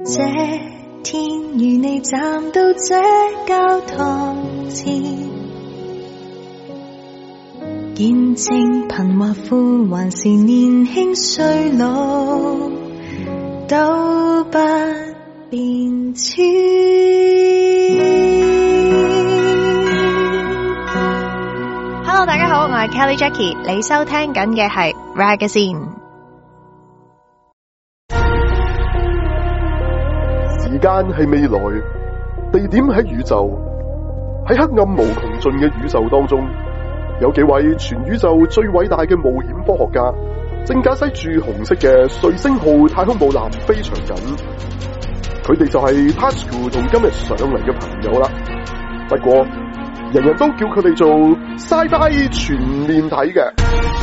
這天與你站到這教堂前，見證貧或富還是年輕衰老都不變遷。Hello， 大家好，我係 Kelly Jackie， 你收聽緊嘅係 Ragazine。 時間係未來，地點喺宇宙，喺黑暗無窮盡嘅宇宙當中，有幾位全宇宙最偉大嘅冒險科學家，正駕駛住紅色嘅瑞星號太空母艦飛翔緊。佢哋就係 Tasuku 同今日上嚟嘅朋友啦。不過，人人都叫佢哋做 Sci-Fi 全面睇嘅。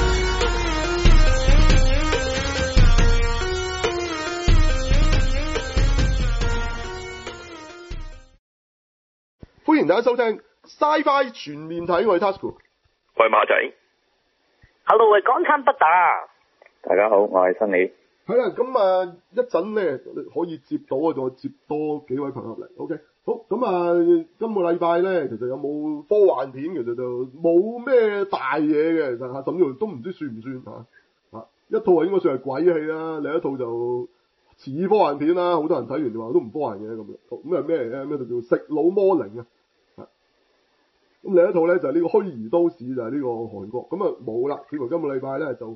歡迎大家收聽 Sci-Fi 全面睇，我係 Tasuku， 我係馬仔。 Hello， 我係港產不打。 大家好，我係新李。 係啦，咁啊一陣咧可以接到啊，再接多幾位朋友嚟。OK， 好，咁啊今個禮拜咧，其實有冇科幻片？其實就冇咩大嘢嘅，其實嚇，甚至乎都唔知算唔算嚇。一套係應該算係鬼戲啦，另一套就似科幻片啦。好多人睇完就話都唔科幻嘅咁樣。咁係咩嚟咧？咩就叫食腦魔靈啊！咁另一套咧就係呢個虛擬都市，就係呢個韓國。咁啊冇啦，似乎今個禮拜咧就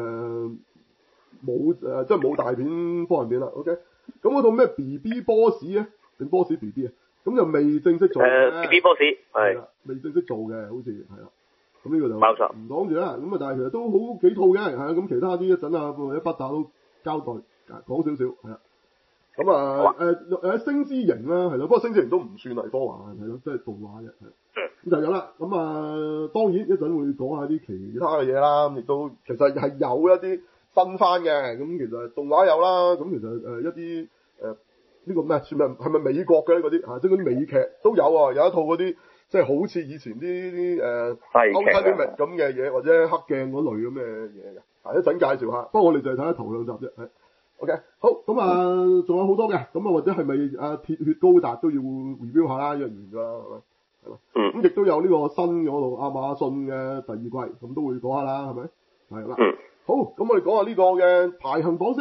冇即係冇大片科幻片啦。OK， 咁嗰套咩 BB Boss 啊，定 Boss BB 啊，咁就未正式做。 BB Boss 係啦，未正式做嘅，好似係啦。咁呢個就冇錯， 唔講住啦。咁啊，但係其實都好幾套嘅，係啊。咁其他啲一陣啊，一筆打都交代講少少，係啦。咁啊星之形啦，係咯。不過星之形都唔算係科幻，係咯，即係動畫嘅。咁就有啦。咁啊，當然一陣會講下啲其他嘅嘢啦。亦都其實係有一啲新番嘅。咁其實動畫有啦。咁其實一啲呢個咩算係咪美國嘅咧？嗰啲即係嗰啲美劇都有啊。有一套嗰啲即係好似以前啲Ultraman咁嘅嘢，或者黑鏡嗰類咁嘅嘢嘅。一陣介紹下。不過我哋就係睇下頭兩集啫。係 OK， 好。咁啊，仲有好多嘅。咁啊，或者係咪鐵血高達都要 review 下啦？一完咗啦，係咪？咁亦都有呢個新嘅嗰度亞馬遜嘅第二季，咁都會講下啦，係咪？係啦。好，咁我哋講下呢個嘅排行榜先。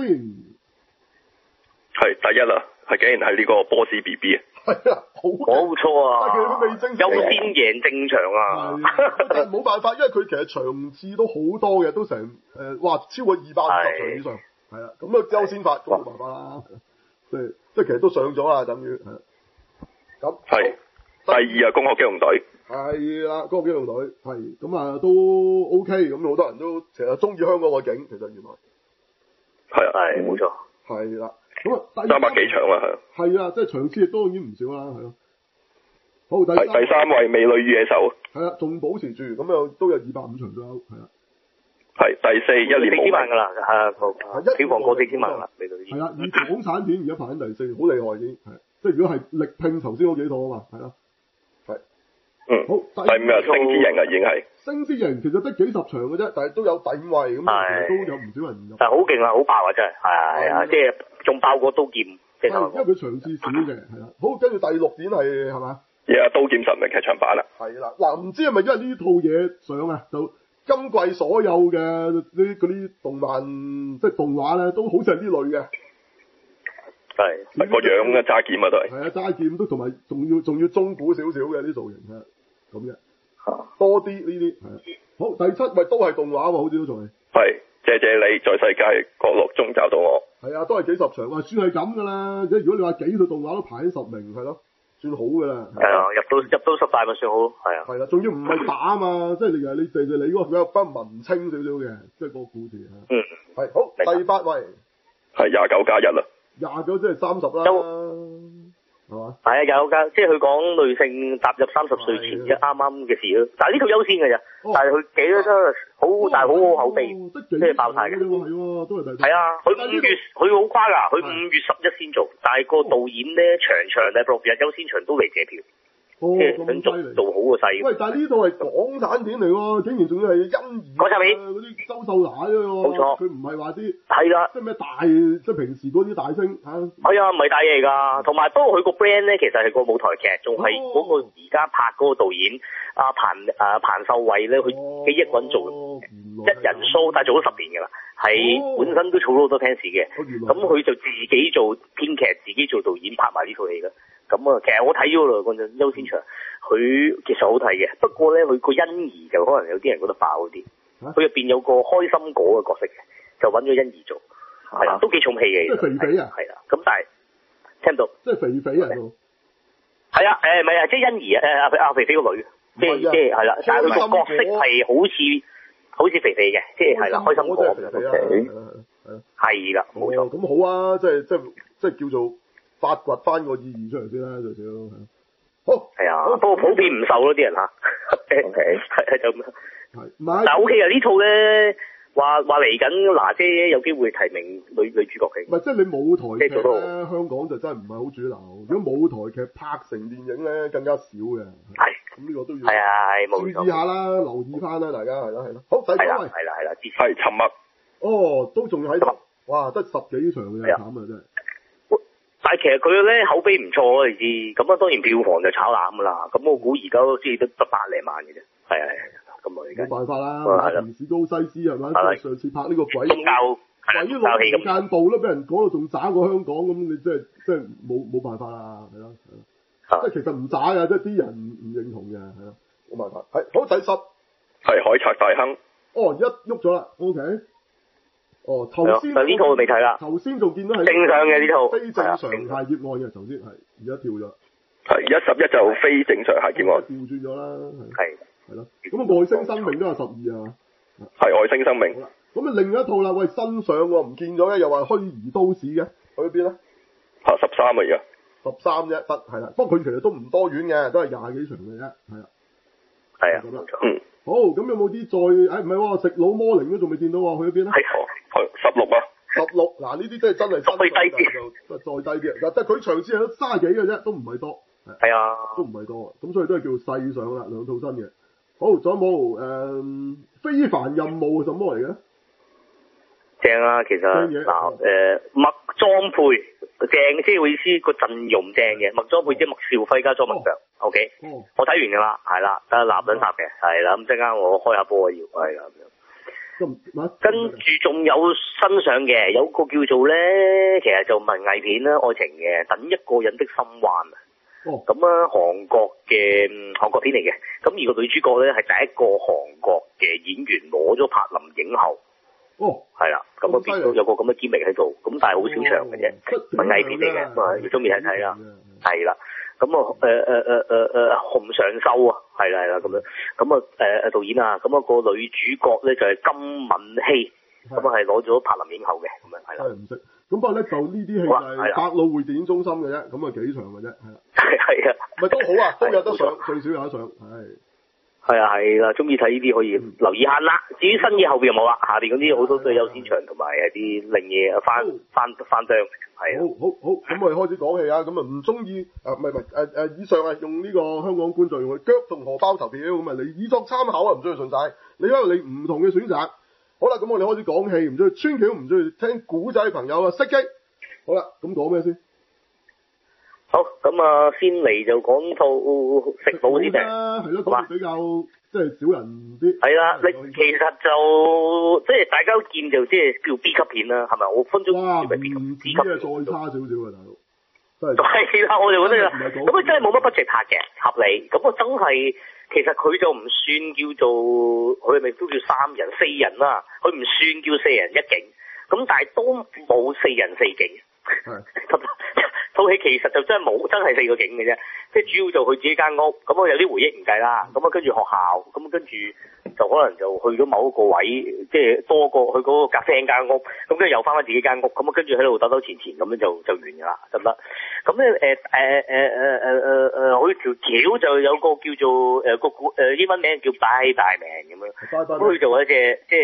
係第一啦，係竟然係呢個波斯 BB 啊。 係啊，好冇錯啊。 但係其實佢未正式優先贏正場啊。 係冇辦法，因為佢其實場次都好多嘅，都成超過250場以上。係啦，咁啊優先法都冇辦法啦。即係其實都上咗啦，等於係。咁係。第二啊，攻殼機動隊係啦，攻殼機動隊係咁啊，都 OK， 咁好多人都其實中意香港個景，其實原來係冇錯， 係啦，咁啊300幾場啊，係啦，即係場次亦都已經唔少啦，係咯。好，第三位美女與野獸係啦，仲保持住，咁又都有250場左右，係啦。係第4，一年冇4千萬㗎啦，票房過4千萬啦，美女與野獸係啦，以港產片而家排緊第4，好厲害已經係，即係如果係力拼頭先嗰幾套啊嘛，係啦。好，第5啊，星之形啊，已經係星之形，其實得幾十場嘅啫，但係都有第5位咁，都有唔少人入。但係好勁啊，好爆啊，真係，係啊，即係仲爆過刀劍，即係因為佢場次少嘅，係啦。好，跟住第6點係嘛？刀劍神域劇場版啦。係啦，嗱，唔知係咪因為呢套嘢上啊，就今季所有嘅嗰啲動漫即係動畫咧，都好似係呢類嘅。係個樣嘅揸劍啊，都係。係啊，揸劍都同埋仲要中古少少嘅啲造型啊。咁嘅，多啲呢啲係。好，第7位都係動畫喎，好似都仲係。係，謝謝你在世界角落中找到我。係啊，都係幾十場，算係咁噶啦。即係如果你話幾套動畫都排喺10名，係咯，算好噶啦。係啊，入到10大咪算好，係啊。係啦，仲要唔係打啊嘛，即係你謝謝你嗰個比較翻文青少少嘅，即係個故事嚇。係好，第8位係29+1啦。29即係30啦。係嘛？係啊，有噶，即係佢講女性踏入30歲前嘅啱啱嘅事咯。但係呢套優先嘅啫，但係佢幾多都好，但係好好口碑，即係爆晒嘅。係啊，佢5月佢好誇㗎，佢5月11先做，但係個導演咧場咧6日優先場都嚟借票。 即係想做好個勢。 喂，但係呢套係港產片嚟喎，竟然仲要係欣宜港產片嗰啲周秀娜喎， 冇錯， 佢唔係話啲係啦， 即係咩大，即係平時嗰啲大星嚇。 係啊，唔係大嘢㗎，同埋不過佢個 brand 咧其實係個舞台劇，仲係嗰個而家拍嗰個導演阿彭秀慧咧，佢幾億揾做一人 show，但係做咗10年㗎啦，係本身都儲咗好多 fans 嘅，咁佢就自己做編劇，自己做導演，拍埋呢套戲㗎。咁啊，其實我睇咗啦，嗰陣優先場，佢其實好睇嘅。不過咧，佢個欣宜就可能有啲人覺得爆啲。佢入邊有個開心果嘅角色嘅，就揾咗欣宜做，係啦，都幾重戲嘅。 即係肥肥啊？ 係啦，咁但係聽唔到。 即係肥肥啊？ 係啊，唔係啊，即係欣宜阿肥肥個女，即係係啦，但係佢個角色係好似肥肥嘅，即係係啦，開心果咁樣。係啦，冇錯。 咁好啊，即係叫做。發掘翻個意義出嚟先啦，最少係。好。係啊， 不過普遍唔受咯啲人嚇。O K。係就咁。係。唔係。但 O K 啊，呢套咧話嚟緊娜姐有機會提名女主角嘅。 唔係，即係你舞台劇咧，香港就真係唔係好主流。如果舞台劇拍成電影咧，更加少嘅。係。咁呢個都要。係啊，冇錯。注意下啦，留意翻啦，大家係啦。好，第三位。係啦， 係沉默。 哦，都仲喺度。哇，得10幾場嘅，慘啊真係。 但係其實佢咧口碑唔錯啊，你知，咁啊當然票房就炒冷噶啦，咁我估而家都知得100零萬嘅啫，係啊，咁啊而家冇辦法啦，城市高西斯係咪？上次拍呢個鬼佬時間部都俾人講到仲渣過香港，咁你即係冇辦法啦，係咯，即係其實唔渣噶，即係啲人唔認同嘅，係咯，冇辦法。係好，第10 係海賊大亨。 哦，一喐咗啦 ，OK。哦，頭先呢套未睇啦。 頭先仲見到係正常嘅呢套， 非正常係熱愛嘅，頭先係而家跳咗。 係而家11就非正常係熱愛。 調轉咗啦，係咯。咁啊外星生命都係12啊。 係外星生命。 好啦，咁啊另一套啦，喂新上喎，唔見咗咧，又話虛擬都市嘅，去邊咧 ？13啊而家。 13啫，得係啦。不過佢其實都唔多遠嘅，都係20幾場嘅啫，係啊。 係啊。 好，咁有冇啲再？唔係喎，食腦魔靈都仲未見到喎，去咗邊咧？ 係16啊。 16嗱，呢啲真係再低啲， 再低啲。嗱，但係佢場次係得30幾嘅啫，都唔係多。 係啊， 都唔係多，咁所以都係叫細上啦，兩套新嘅。好，仲有冇非凡任務係什麼嚟嘅？ 正啊，其實嗱麥莊沛正，即係我意思個陣容正嘅，麥莊沛即係麥兆輝加莊文強。O K，我睇完㗎啦，係啦，得男人集嘅，係啦，咁即刻我開下波要係啦咁樣。跟住仲有新上嘅，有個叫做咧，其實就文藝片啦，愛情嘅，等一個人的心彎啊。咁啊，韓國片嚟嘅，咁而個女主角咧係第一個韓國嘅演員攞咗柏林影后。係啦，咁啊變到有個咁嘅機密喺度，咁但係好少場嘅啫，文藝片嚟嘅，咁啊要中意睇睇啦，係啦。咁啊洪尚秀啊，係啦咁樣，咁啊導演啊，咁啊個女主角咧就係金敏希，咁啊係攞咗柏林影后嘅，咁樣係啦。真係唔識，咁不過咧就呢啲戲就係百老匯電影中心嘅啫，咁啊幾場嘅啫，係啦。係啊，咪都好啊，都有得上，最少有得上，係。係啊，係啦，中意睇呢啲可以留意下啦。至於新嘢後邊又冇啦，下邊嗰啲好多都係優先場同埋啲另嘢翻張，係啊。好，咁我哋開始講戲啊。咁啊唔中意唔係以上係用呢個香港觀眾用腳同荷包投票，咁啊你以作參考啊，唔中意順晒。你因為你唔同嘅選擇。好啦，咁我哋開始講戲，唔中意穿橋，唔中意聽古仔嘅朋友啊，熄機。好啦，咁講咩先？好，咁啊，先嚟就講套食腦先嘅，係咯，講比較即係少人啲。係啦，你其實就即係大家都見就即係叫 B 級片啦，係咪？我分鐘以為 B 級片再差少少啊，大佬。係啦，我就覺得咁啊，真係冇乜budget拍嘅，合理。咁啊，真係其實佢就唔算叫做，佢咪都叫3人4人啦，佢唔算叫4人1景，咁但係都冇4人4景。套戲其實就真係冇，真係4個景嘅啫，即係主要就佢自己間屋，咁啊有啲回憶唔計啦，咁啊跟住學校，咁跟住就可能就去咗某一個位，即係多過去嗰個咖啡間屋，咁跟住又翻自己間屋，咁啊跟住喺度兜兜前咁樣就完㗎啦，得唔得？咁咧佢條橋就有個叫做個英文名叫 Bye Bye Man 咁樣，咁佢就一隻即係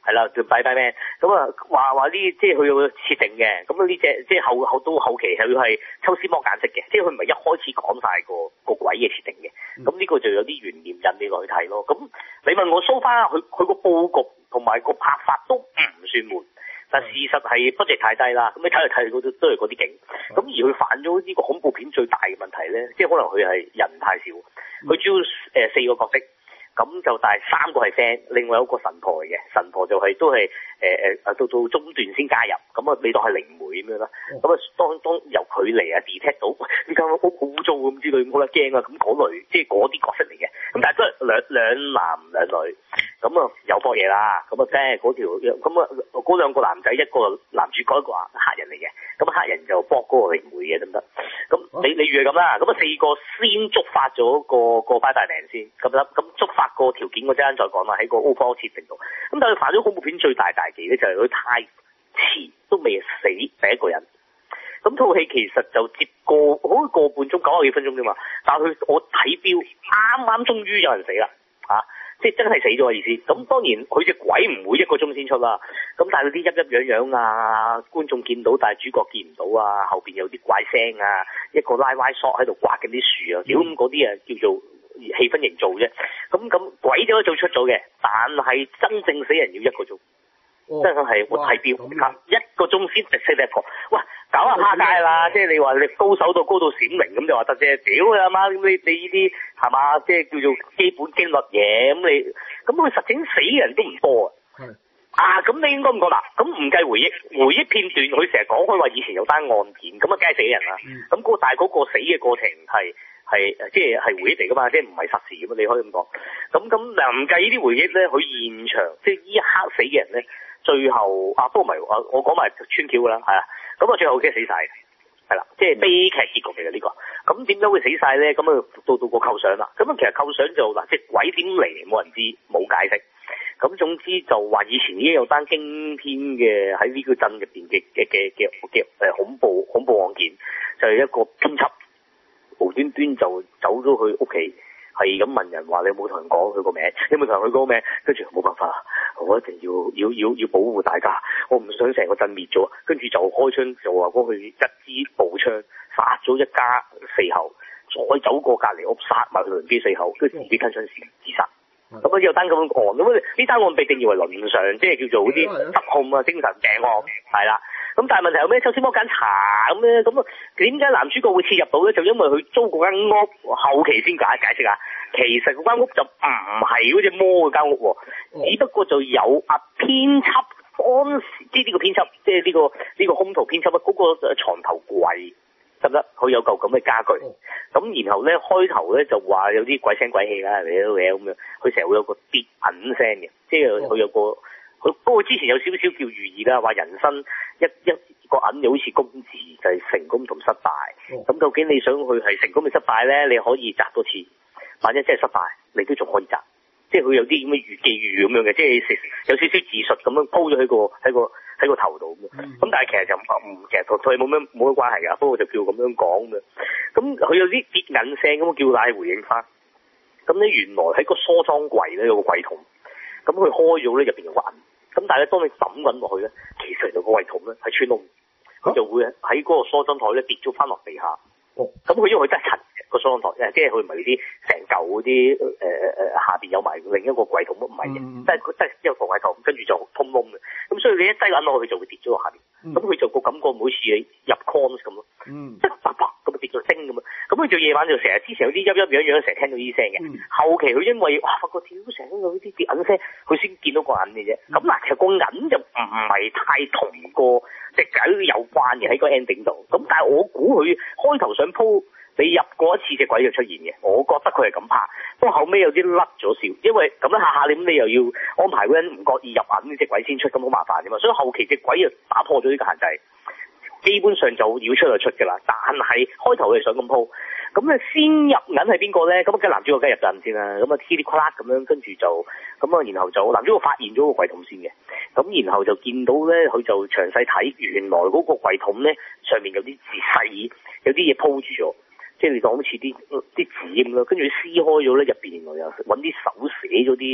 係啦，叫拜拜咩？咁啊話呢，即係佢有個設定嘅。咁呢隻即係到後期係要係抽絲剝繭式嘅，即係佢唔係一開始講晒個鬼嘅設定嘅。咁呢個就有啲懸念引你落去睇咯。咁你問我 so far 佢個佈局同埋個拍法都唔算悶，但事實係 budget 太低啦。咁你睇嚟睇去都係嗰啲景。咁而佢犯咗呢個恐怖片最大嘅問題咧，即係可能佢係人太少，佢主要4個角色。咁就但係3個係 friend，另外有個神婆嚟嘅，神婆就係都係到中段先加入，咁啊你當係靈媒咁樣啦。咁啊當由佢嚟啊 detect 到呢間屋好污糟咁之類，冇得驚啊咁嗰類，即係嗰啲角色嚟嘅。咁但係都係兩男兩女，咁啊有博嘢啦。咁啊即係嗰條，咁啊嗰2個男仔，一個男主角一個黑人嚟嘅，咁黑人就搏嗰個靈媒嘅得唔得？咁你預係咁啦。咁啊4個先觸發咗個拜大名先，咁觸發個條件我陣間再講啦，喺個 overall 設定度。咁但係犯咗恐怖片最大忌咧，就係佢太遲都未死第一個人。咁套戲其實就接好似個半鐘90幾分鐘啫嘛，但係我睇錶啱終於有人死啦嚇，即係真係死咗嘅意思。咁當然佢隻鬼唔會1個鐘先出啦。咁但係嗰啲陰樣啊，觀眾見到但係主角見唔到啊，後邊有啲怪聲啊，一個拉歪 shot 喺度刮緊啲樹啊，屌咁嗰啲啊叫做氣氛營造啫。咁鬼就可以做出咗嘅，但係真正死人要1個鐘。真係我睇錶1個鐘先死得一個。喂，搞下趴街啦！即係你話你高手到高到閃靈咁就話得啫。屌你阿媽！咁你呢啲係嘛？即係叫做基本經律嘢咁你，咁佢實整死人都唔多啊。啊，咁你應該咁講啦。咁唔計回憶片段，佢成日講開話以前有單案件，咁啊梗係死人啦。咁但係嗰個死嘅過程係即係回憶嚟噶嘛，即係唔係實時咁啊？你可以咁講。咁嗱唔計呢啲回憶咧，佢現場即係呢一刻死嘅人咧。最後不過唔係我講埋穿橋㗎啦，係啊，咁啊最後嘅死晒，係啦，即係悲劇結局嚟嘅呢個。咁點解會死晒咧？咁啊到個構想啦。咁啊其實構想就嗱，即係鬼點嚟冇人知，冇解釋。咁總之就話以前已經有單驚天嘅喺呢個鎮入邊嘅恐怖案件，就係一個編輯無端端就走咗去屋企。係咁問人話你有冇同人講佢個名？你有冇同人佢講名？跟住冇辦法，我一定要保護大家，我唔想成個鎮滅咗。跟住就開槍就話幫佢一支步槍殺咗一家4口，再走過隔離屋殺埋佢鄰居4口，跟住自己吞槍自殺。咁有單咁樣案，咁呢單案被定義為倫常，即係叫做嗰啲失控啊、精神病案，係啦。咁但係問題有咩？抽絲剝繭查咁咧，咁點解男主角會切入到咧？就因為佢租嗰間屋，後期先解釋啊。其實嗰間屋就唔係嗰隻魔嗰間屋，只不過就有編輯當時呢個編輯，即係呢個兇徒編輯啊，嗰個床頭櫃得唔得？佢有嚿咁嘅家具，咁然後咧開頭咧就話有啲鬼聲鬼氣啦，咁樣，佢成日會有個跌銀聲嘅，即係佢有個。佢不過之前有少少叫寓意啦，話人生一個銀就好似公字，就係成功同失敗。咁究竟你想去係成功定失敗咧？你可以擲多次，萬一真係失敗，你都仲可以擲。即係佢有啲咁嘅寄語咁樣嘅，即係有少少自述咁樣鋪咗喺個頭度咁樣。咁但係其實就其實同佢冇乜關係㗎。不過就叫咁樣講咁樣。咁佢有啲跌銀聲咁，叫大家回應翻。咁咧原來喺個梳妝櫃咧有個櫃桶，咁佢開咗咧入邊有個銀。咁但係咧，當你抌緊落去咧，其實就個櫃桶咧係穿窿，佢就會喺嗰個梳妝台咧跌咗翻落地下。咁佢因為佢真係塵個梳妝台，即係佢唔係嗰啲成嚿嗰啲下邊有埋另一個櫃桶，唔係嘅，即係佢真係一個櫃桶，跟住就通窿嘅。咁所以你一擠緊落去就會跌咗落下邊。咁佢就個感覺好似你入 cons 咁咯，即係啪啪咁跌咗精咁啊！咁佢就夜晚就成日之前有啲陰樣，成日聽到呢啲聲嘅。後期佢因為發覺屌成日有啲跌銀聲，佢先見到個銀嘅啫。咁嗱，其實個銀就唔係太同個隻鬼有關嘅喺個 ending 度。咁但係我估佢開頭想鋪你入過一次隻鬼就出現嘅，我覺得佢係咁拍。不過後尾有啲甩咗少，因為咁樣下你又要安排嗰人唔覺意入銀呢隻鬼先出，咁好麻煩啫嘛。所以後期隻鬼就打破咗呢個限制。基本上就要出就出㗎啦，但係開頭佢想咁鋪，咁咧先入銀係邊個咧？咁跟男主角梗係入陣先啦，咁啊噼里啪啦咁樣，跟住就咁啊，然後就男主角發現咗個櫃桶先嘅，咁然後就見到咧，佢就詳細睇，原來嗰個櫃桶咧上面有啲字細，有啲嘢鋪住咗，即係你當好似啲紙咁咯，跟住撕開咗咧，入邊原來又揾啲手寫咗啲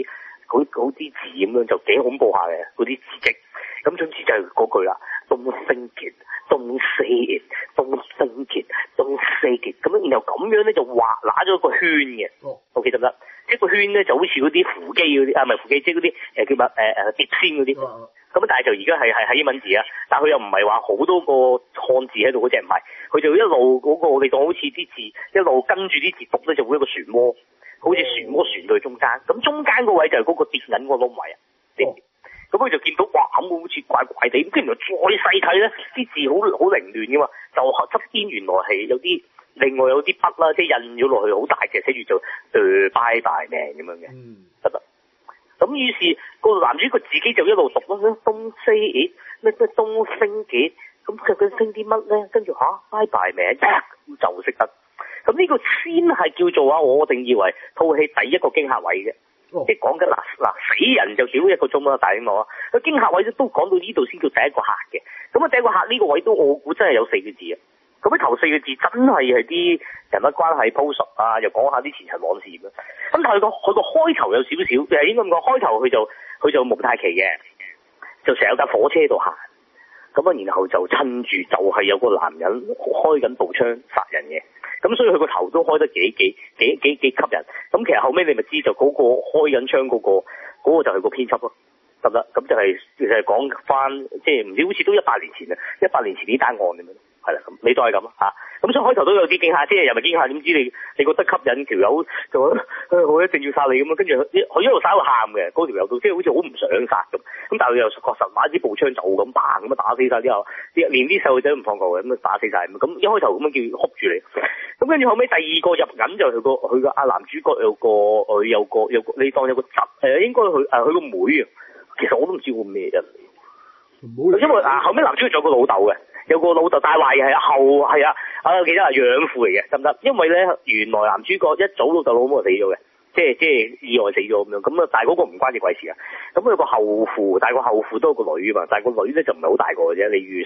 嗰啲字咁樣就幾恐怖下嘅嗰啲字跡。咁總之就係嗰句啦 ，Don't think it, don't say it, don't think it, don't say it。咁然後咁樣咧就畫揦咗個圈嘅。OK 得唔得？一個圈咧就好似嗰啲扶乩嗰啲，唔係扶乩，即係嗰啲叫乜碟仙嗰啲。咁但係就而家係英文字啊，但係佢又唔係話好多個漢字喺度嗰隻，唔係，佢就一路嗰個你當好似啲字一路跟住啲字讀咧，就會一個漩渦，好似漩渦旋到中間。咁中間嗰位就係嗰個跌緊嗰個窿位啊。咁佢就見到哇，咁好似怪怪地，跟住再細睇咧，啲字好凌亂噶嘛，就側邊原來係有啲另外有啲筆啦，即係印咗落去好大隻，寫住做拜拜命咁樣嘅，得得。咁於是個男主角自己就一路讀啦，Don't say it，咩 Don't think it，咁佢升啲乜咧？跟住拜拜命，咁就識得。咁呢個先係叫做啊，我定義為套戲第一個驚嚇位嘅。即係講緊嗱死人就少1個鐘啦，大英幕啊！佢驚嚇位都講到呢度先叫第一個嚇嘅。咁啊，第一個嚇呢個位都我估真係有4個字啊！咁喺頭4個字真係啲人物關係鋪述啊，又講下啲前塵往事咁。咁但係佢個開頭有少少，應該咁講，開頭佢就蒙太奇嘅，就成日有架火車度行。咁啊，然後就趁住就係有個男人開緊步槍殺人嘅。咁所以佢個頭都開得幾吸引。咁其實後尾你咪知就嗰個開緊槍嗰個就係個編輯咯，得唔得？咁就係講翻，即係唔知好似都100年前啊，100年前呢單案咁樣，係啦，咁你都係咁啊。咁所以開頭都有啲驚嚇，即係又咪驚嚇？點知你覺得吸引條友就我一定要殺你咁啊？跟住佢一路殺一路喊嘅，嗰條友都即係好似好唔想殺咁。咁但係佢又確實買支步槍就咁砰咁打死晒之後，連啲細路仔都唔放過嘅，咁打死晒咁。一開頭咁樣叫哭住你。咁跟住後尾第二個入緊就佢個男主角有個你當有個侄應該佢個妹啊。其實我都唔知個咩人。因為後尾男主角仲有個老豆嘅。有個老豆，但係話係我記得係養父嚟嘅，得唔得？因為咧，原來男主角一早老豆老母就死咗嘅，即係意外死咗咁樣。咁啊，但係嗰個唔關隻鬼事啊。咁佢有個後父，但係個後父都有個女啊嘛。但係個女咧就唔係好大個嘅啫，例如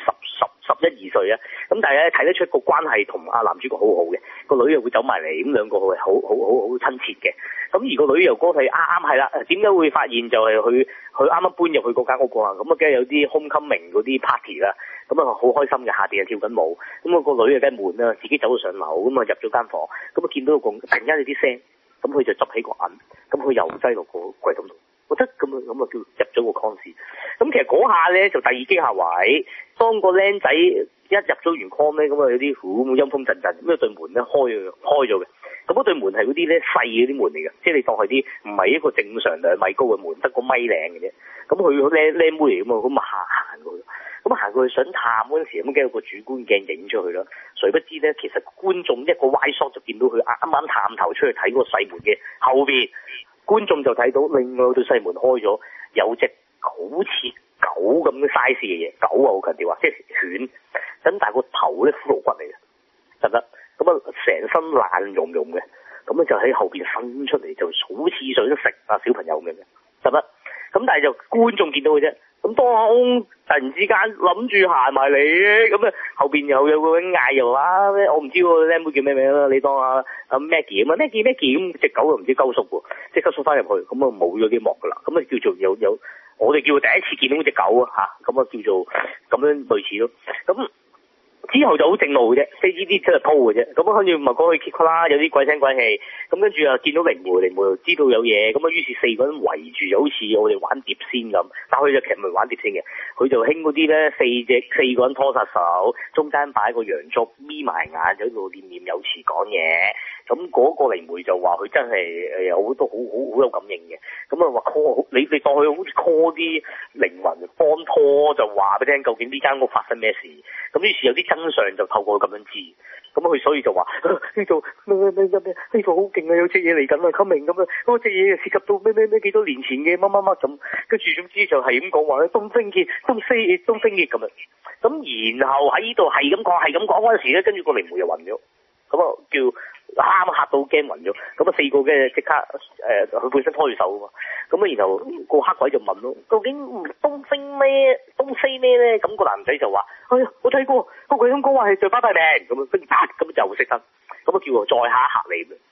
11、12歲啊。咁但係咧睇得出個關係同阿男主角好好嘅，個女又會走埋嚟，咁兩個係好親切嘅。咁而個女又嗰係啱係啦，點解會發現就係佢啱啱搬入去嗰間屋啊？咁啊，梗係有啲 homecoming 嗰啲 party 啦。咁啊，好開心嘅，下邊又跳緊舞。咁啊，個女啊梗係悶啦，自己走到上樓，咁啊入咗間房，咁啊見到個突然間有啲聲，咁佢就執起個銀，咁佢又擠落個櫃桶度，我覺得咁啊叫入咗個 con 市。咁其實嗰下咧就第二驚嚇位，當個僆仔一入咗完 con 咧，咁啊有啲陰風陣陣，咁啊對門咧開咗嘅。咁嗰對門係嗰啲咧細嗰啲門嚟嘅，即係你當係啲唔係一個正常2米高嘅門，得個米零嘅啫。咁佢僆妹嚟㗎嘛，咁啊行過去。咁行過去想探嗰陣時，咁梗係有個主觀鏡影出去啦。誰不知咧，其實觀眾一個 wide shot 就見到佢啱啱探頭出去睇嗰個細門嘅後邊，觀眾就睇到另外對細門開咗，有隻好似狗咁嘅 size 嘅嘢，狗啊好強調話，即係犬。咁但係個頭咧骷髏骨嚟嘅，得唔得？咁啊成身爛溶溶嘅，咁啊就喺後邊伸出嚟，就好似想食啊小朋友咁嘅，得唔得？咁但係就觀眾見到嘅啫。咁當突然之間諗住行埋嚟嘅，咁啊後邊又有個人嗌又話我唔知個靚妹叫咩名啦，你當阿 Maggie 咁啊 Maggie 咁隻狗又唔知鳩縮喎，即刻縮翻入去，咁啊冇咗啲幕噶啦，咁啊叫做有我哋叫第一次見到嗰隻狗啊嚇，咁啊叫做咁樣類似咯，咁。之後就好正路嘅啫，即係呢啲真係鋪嘅啫。咁跟住咪過去 keep 啦，有啲鬼聲鬼氣。咁跟住又見到靈媒又知道有嘢。咁啊，於是4個人圍住，就好似我哋玩碟仙咁。但佢就其實唔係玩碟仙嘅，佢就興嗰啲咧4個人拖實手，中間擺個洋燭，眯埋眼就喺度念念有詞講嘢。咁嗰個靈媒就話佢真係有好多好有感應嘅。咁啊話 call 你當佢好似 call 啲靈魂幫拖，就話俾你聽究竟呢間屋發生咩事。咁於是有啲真相就透過佢咁樣知。咁佢所以就話呢度咩呢度好勁啊，有隻嘢嚟緊啊，coming咁啊，嗰隻嘢涉及到咩幾多年前嘅乜咁，跟住總之就係咁講話咧，東升傑咁啊。咁然後喺呢度係咁講嗰陣時咧，跟住個靈媒又暈咗，咁啊叫啱嚇到驚暈咗，咁啊4個嘅即刻佢本身拖住手啊嘛，咁啊然後個黑鬼就問咯，究竟東西咩咧？咁個男仔就話：哎呀，我睇過個鬼咁講話係對巴大命咁啊，跟住咁就識得，咁啊叫我再嚇一嚇你。咁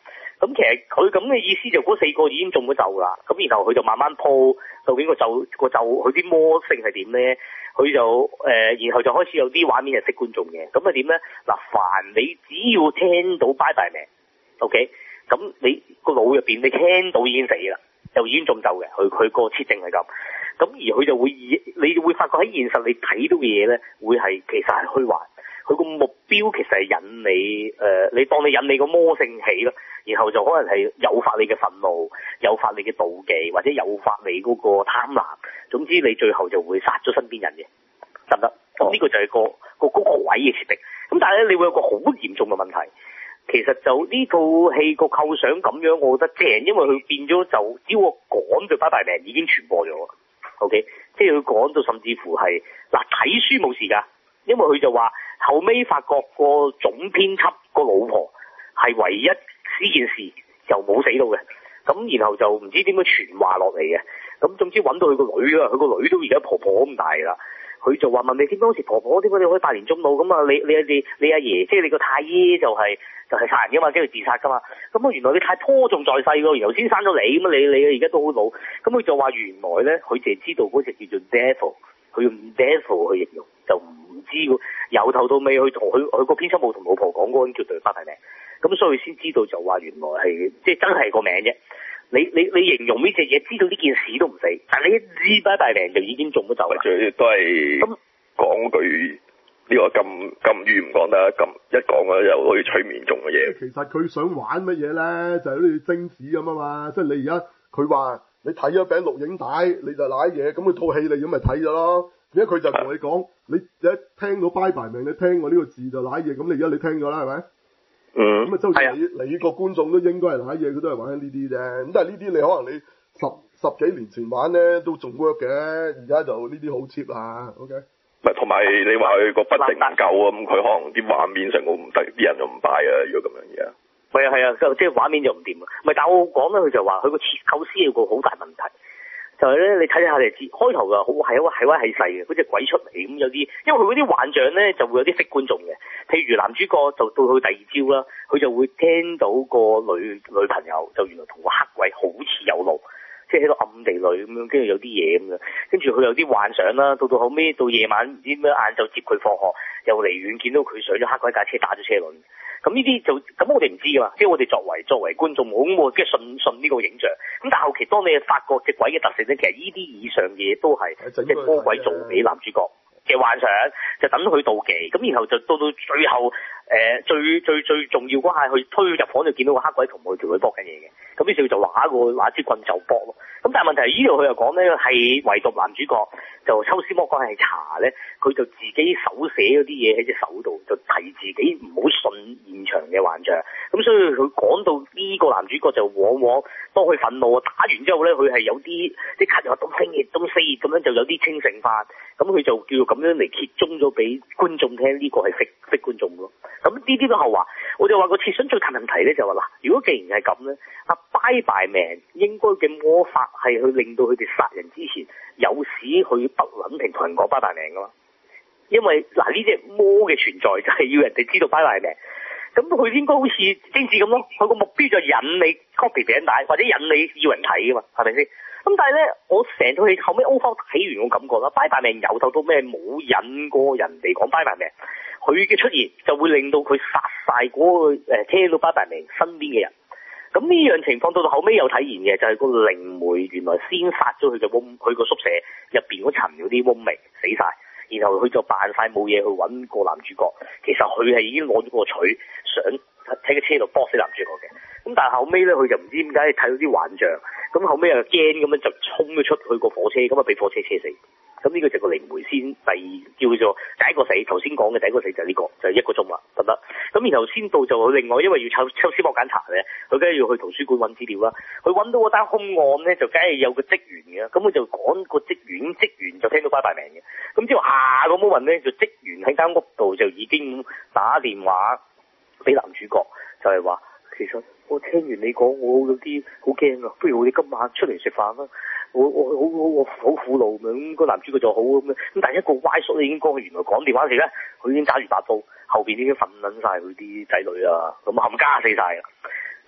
其實佢咁嘅意思就嗰4個已經中咗咒啦。咁然後佢就慢慢鋪究竟個咒佢啲魔性係點咧？佢就然後就開始有啲畫面係識觀眾嘅。咁啊點咧？嗱，凡你只要聽到拜拜名 ，OK， 咁你個腦入邊你聽到已經死啦，就已經中咒嘅。佢個設定係咁。咁而佢就會你會發覺喺現實你睇到嘅嘢咧，會係其實係虛幻。佢個目標其實係引你你當你引你個魔性起咯，然後就可能係誘發你嘅憤怒，誘發你嘅妒忌，或者誘發你嗰個貪婪。總之你最後就會殺咗身邊人嘅，得唔得？咁呢個就係個位嘅設定。咁但係咧，你會有個好嚴重嘅問題。其實就呢套戲個構想咁樣，我覺得正，因為佢變咗就只要我講就拜拜名已經傳播咗。OK， 即係佢講到甚至乎係嗱睇書冇事㗎，因為佢就話後尾發覺個總編輯個老婆係唯一呢件事就冇死到嘅，咁然後就唔知點樣傳話落嚟嘅，咁總之揾到佢個女啦，佢個女都而家婆婆咁大啦，佢就話問你點當時婆婆點解你可以8年中老咁啊？你阿爺即係你個太爺就係殺人㗎嘛，即係自殺㗎嘛。咁啊原來你太拖仲在世喎，然後先生咗你咁啊，你而家都好老。咁佢就話原來咧，佢淨係知道嗰隻叫做 devil， 佢用 devil 去形容，就唔知喎。由頭到尾去同佢個編輯冇同老婆講嗰個叫對巴提名，咁所以佢先知道就話原來係即係真係個名啫。你形容呢隻嘢，知道呢件事都唔死，但你一知巴提名就已經中咗咒啦。 最都係講句。呢個咁語唔講得，咁一講咧又可以催眠中嘅嘢。 其實佢想玩乜嘢咧？就係好似貞子咁啊嘛！即係你而家佢話你睇咗餅錄影帶，你就瀨嘢，咁佢套戲你咁咪睇咗咯。而家佢就同你講，你一聽到拜拜名，你聽過呢個字就瀨嘢，咁你而家你聽咗啦，係咪？ 嗯。 咁啊，周時你個觀眾都應該係瀨嘢，佢都係玩緊呢啲啫。咁但係呢啲你可能你十幾年前玩咧都仲 work 嘅，而家就呢啲好 cheap 啦。OK。 同埋你話佢個筆值唔夠啊，咁佢可能啲畫面上我唔得，啲人就唔 buy 啊。如果咁樣嘢， 係啊，即係畫面就唔掂啊。但我講咧，佢就話佢個構思有個好大問題，就係咧你睇下你就知，開頭就好係威係細嘅，嗰隻鬼出嚟咁有啲，因為佢嗰啲幻象咧就會有啲識觀眾嘅。譬如男主角就到佢第2朝啦，佢就會聽到個女朋友就原來同個黑鬼好似有路。即係喺度暗地裏咁樣，跟住有啲嘢咁樣，跟住佢有啲幻想啦。到後尾到夜晚唔知咩晏晝接佢放學，又離遠見到佢上咗黑鬼架車打咗車輪。咁呢啲就咁我哋唔知㗎嘛，即係我哋作為觀眾冇咁我即係信呢個影像。咁但後期當你發覺隻鬼嘅特性咧，其實呢啲以上嘅嘢都係即係魔鬼做俾男主角嘅幻想，就等佢妒忌。咁然後就到最後最重要嗰下，去推入房就見到個黑鬼同佢條女搏緊嘢嘅。咁於是佢就拿支棍就搏咯。咁但係問題係呢度佢又講咧，係唯獨男主角就抽絲剝繭係查咧，佢就自己手寫嗰啲嘢喺隻手度，就提自己唔好信現場嘅幻象。咁所以佢講到呢個男主角就往往當佢憤怒打完之後咧，佢係有啲即刻就話東升熱東西熱咁樣，就有啲清醒翻。咁佢就叫咁樣嚟揭盅咗俾觀眾聽，呢個係識觀眾咯。咁呢啲都後話，我就話個設想最大問題咧就話嗱，如果既然係咁咧，拜拜命應該嘅魔法係去令到佢哋殺人之前有時去不撚停同人講拜拜命噶嘛，因為嗱呢隻魔嘅存在就係要人哋知道拜拜命，咁佢應該好似精子咁咯，佢個目標就引你 copy 餅帶或者引你要人睇噶嘛，係咪先？咁但係咧，我成套戲後尾 over 睇完我感覺啦，拜拜命由頭到尾冇引過人哋講拜拜命，佢嘅出現就會令到佢殺晒嗰個聽到拜拜命身邊嘅人。咁呢樣情況到後尾有體現嘅，就係個靈媒原來先殺咗佢個宿舍入邊嗰層嗰啲翁眉死晒，然後佢就扮晒冇嘢去揾個男主角，其實佢係已經攞咗個錘想喺個車度搏死男主角嘅。咁但係後尾咧，佢就唔知點解睇到啲幻象，咁後尾又驚咁樣就衝咗出去個火車，咁啊俾火車車死。咁呢個就個靈媒先叫做第一個死，頭先講嘅第一個死就係呢個，就係1個鐘啦，得唔得？咁然後先到就另外，因為要抽絲剝繭查咧，佢梗係要去圖書館揾資料啦。佢揾到嗰單兇案咧，就梗係有個職員嘅，咁佢就講個職員就聽到拜拜名嘅。咁之後下個 moment咧，就職員喺間屋度就已經打電話俾男主角，就係話其實我聽完你講，我有啲好驚啊，不如我哋今晚出嚟食飯啦。我好苦惱咁，個男主角就好咁，咁但係一個歪叔已經講佢原來講電話時咧，佢已經揸住把刀，後邊已經瞓撚晒佢啲仔女啊，咁冚家死晒啊！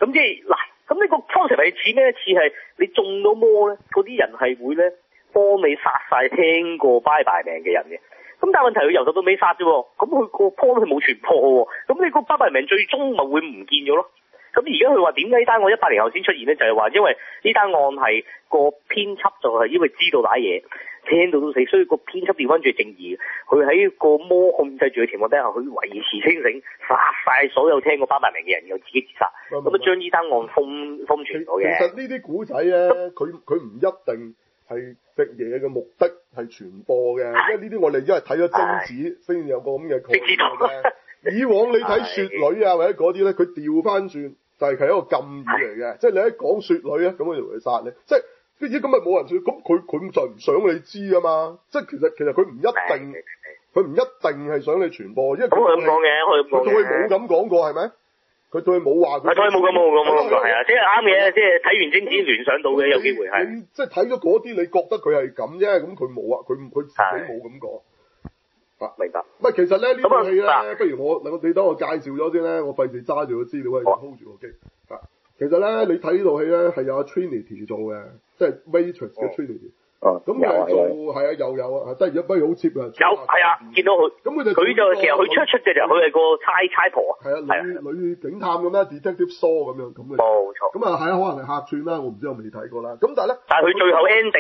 咁即係嗱，咁呢個 concept 係似咩？似係你中咗魔咧，嗰啲人係會咧幫你殺晒聽過拜拜命嘅人嘅。咁但係問題佢由頭到尾殺啫喎，咁佢個 point 佢冇傳播喎，咁你個拜拜命最終咪會唔見咗咯？咁而家佢話點解呢單案100年後先出現咧？就係話因為呢單案係個編輯就係因為知道瀨嘢，聽到都死，所以個編輯調翻轉正義，佢喺個魔控制住嘅情況底下，佢維持清醒，殺晒所有聽過拜拜命嘅人，又自己自殺，咁啊將呢單案封存咗嘅。 其實呢啲古仔咧，佢唔一定係隻嘢嘅目的係傳播嘅，因為呢啲我哋因為睇咗貞子先有個咁嘅概念嘅。以往你睇雪女啊或者嗰啲咧，佢調翻轉就係一個禁語嚟嘅，即係你一講雪女咧，咁佢就會殺你，即係咦咁咪冇人知，咁佢就唔想你知啊嘛，即係其實佢唔一定，佢唔一定係想你傳播，因為佢咁講嘅，佢對冇咁講過係咪？佢對冇話佢， 對冇咁講，係啊，即係啱嘅，即係睇完貞子聯想到嘅，有機會係。 你即係睇咗嗰啲，你覺得佢係咁啫，咁佢冇啊，佢自己冇咁講。 明白。 唔係，其實咧呢套戲咧，不如你等我介紹咗先咧，我費事揸住個資料喺度 hold 住個機。其實咧，你睇呢套戲咧係有 Trinity 做嘅，即係 Matrix 嘅 Trinity。咁佢做係啊，又有啊，得而家不如好 cheap 啊。有係啊，見到佢。咁佢就其實佢出嘅就佢係個差婆啊。係啊， 女警探咁啦 ，Detective Saw 咁樣咁嘅。 冇錯。 咁啊係啊，可能係客串啦，我唔知我未睇過啦。咁但係咧， 佢最後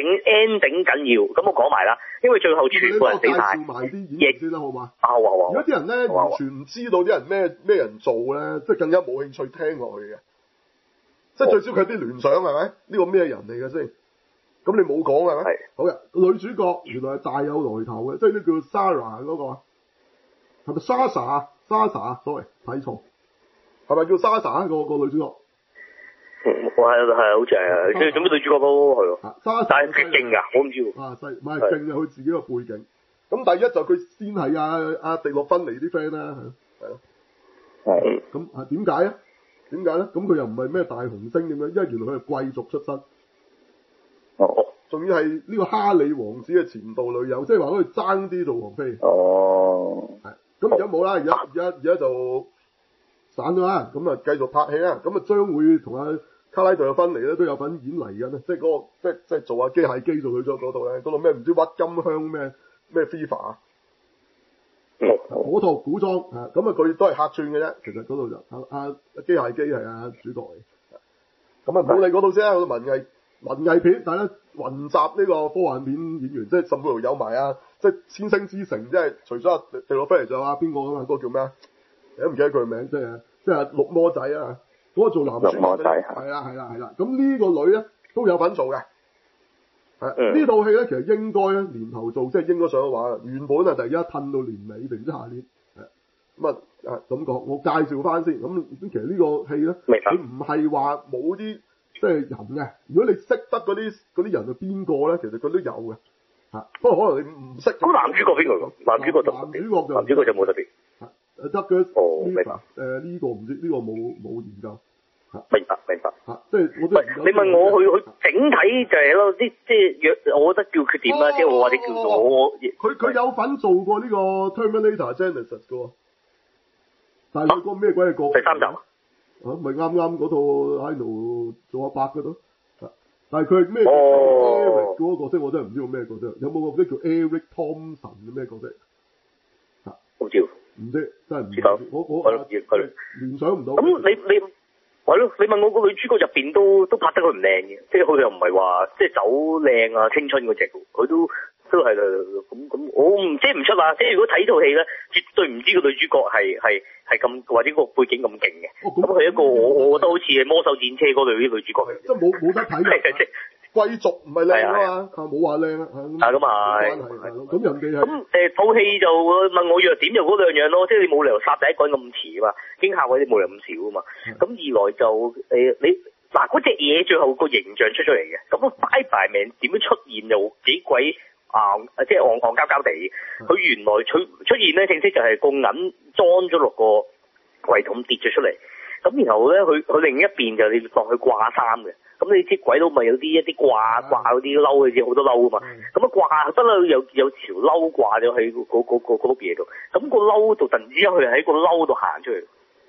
ending 緊要，咁我講埋啦，因為最後全部人死晒。 介紹埋啲演員先啦，好嘛？ 好。 如果啲人咧完全唔知道啲人咩人做咧，即係更加冇興趣聽落去嘅。即係最少佢啲聯想係咪？呢個咩人嚟嘅先？咁你冇講係咪？係。好嘅，女主角原來係大有來頭嘅，即係呢叫 Sarah 嗰個，係咪 Sasha？Sorry，睇錯。係咪叫 Sasha 個女主角？ 係，好似係啊，即係做咩女主角都係咯。但係佢勁㗎，我唔知喎。 唔係勁就佢自己個背景。咁第一就佢先係阿迪洛芬尼啲 friend 啦，係咯。係。咁點解啊？點解咧？咁佢又唔係咩大紅星點樣？因為原來佢係貴族出身。仲要係呢個哈利王子嘅前度女友，即係話可以爭啲做王妃。係。咁而家冇啦，而家就散咗啦。咁啊繼續拍戲啦。咁啊將會同阿卡拉杜有芬尼咧都有份演嚟緊啊！即係嗰個即係做下機械機做佢咗嗰度咧，嗰度咩唔知鬱金香咩 FIFA 啊？嗰套古裝咁啊佢都係客串嘅啫。其實嗰度就機械機係主角嚟。咁啊唔好理嗰度先啦，嗰度文藝片，但係咧雲集呢個科幻片演員，即係甚至乎有埋即係千星之城，即係除咗阿迪洛菲尼仲有邊個啊嘛？嗰個叫咩啊？你都唔記得佢名，即係綠魔仔啊！嗰個做男主角係啦。咁呢個女咧都有份做嘅。呢套戲咧其實應該咧年頭做，即係應該上咗畫啦。原本啊，第一褪到年尾定唔知下年。咁咁講，我介紹翻先。咁其實呢個戲咧，佢唔係話冇啲。即係人嘅，如果你識得嗰啲人係邊個咧，其實佢都有嘅，不過可能你唔識。咁男主角邊個？男主角就冇特別。得嘅。哦，明白。呢個唔知，呢個冇研究。 明白。 即係我都。 你問我佢整體就係咯，即係我覺得叫缺點啦，即係我或者叫做我。 佢有份做過呢個 Terminator Genesis 嘅喎，但係佢個咩鬼嘅角？ 第3集。 咪啱嗰套喺度做阿伯嗰度，但係佢係咩？Eric 嗰個角色我真係唔知個咩角色，有冇個叫 Eric Thompson 嘅咩角色？ 好似唔知，真係唔知。我聯想唔到。 咁你係咯？你問我個女主角入邊都拍得佢唔靚嘅，即係佢又唔係話即係走靚啊青春嗰隻，佢都係啦。咁我唔即係唔出啦。即係如果睇套戲咧，絕對唔知個女主角係咁或者個背景咁勁嘅。咁佢一個我覺得好似係魔獸戰車嗰類啲女主角嚟。 即係冇得睇嘅。即係貴族唔係靚啊嘛，冇話靚啊。 咁係。 咁人哋係。 咁套戲就問我弱點就嗰兩樣咯，即係你冇理由殺第一個人咁遲啊嘛，驚嚇位你冇理由咁少啊嘛。咁二來就你嗱嗰隻嘢最後個形象出嚟嘅，咁拜拜命點樣出現又幾鬼即係戇交交地。佢原來出現咧，正式就係個銀裝咗落個櫃桶跌咗出嚟，咁然後咧佢另一邊就你放佢掛衫嘅。咁你知鬼佬咪有一啲掛嗰啲褸，你知好多褸啊嘛。咁掛得啦，有條褸掛咗喺嗰嘢度。咁個褸度突然之間佢喺個褸度行出嚟。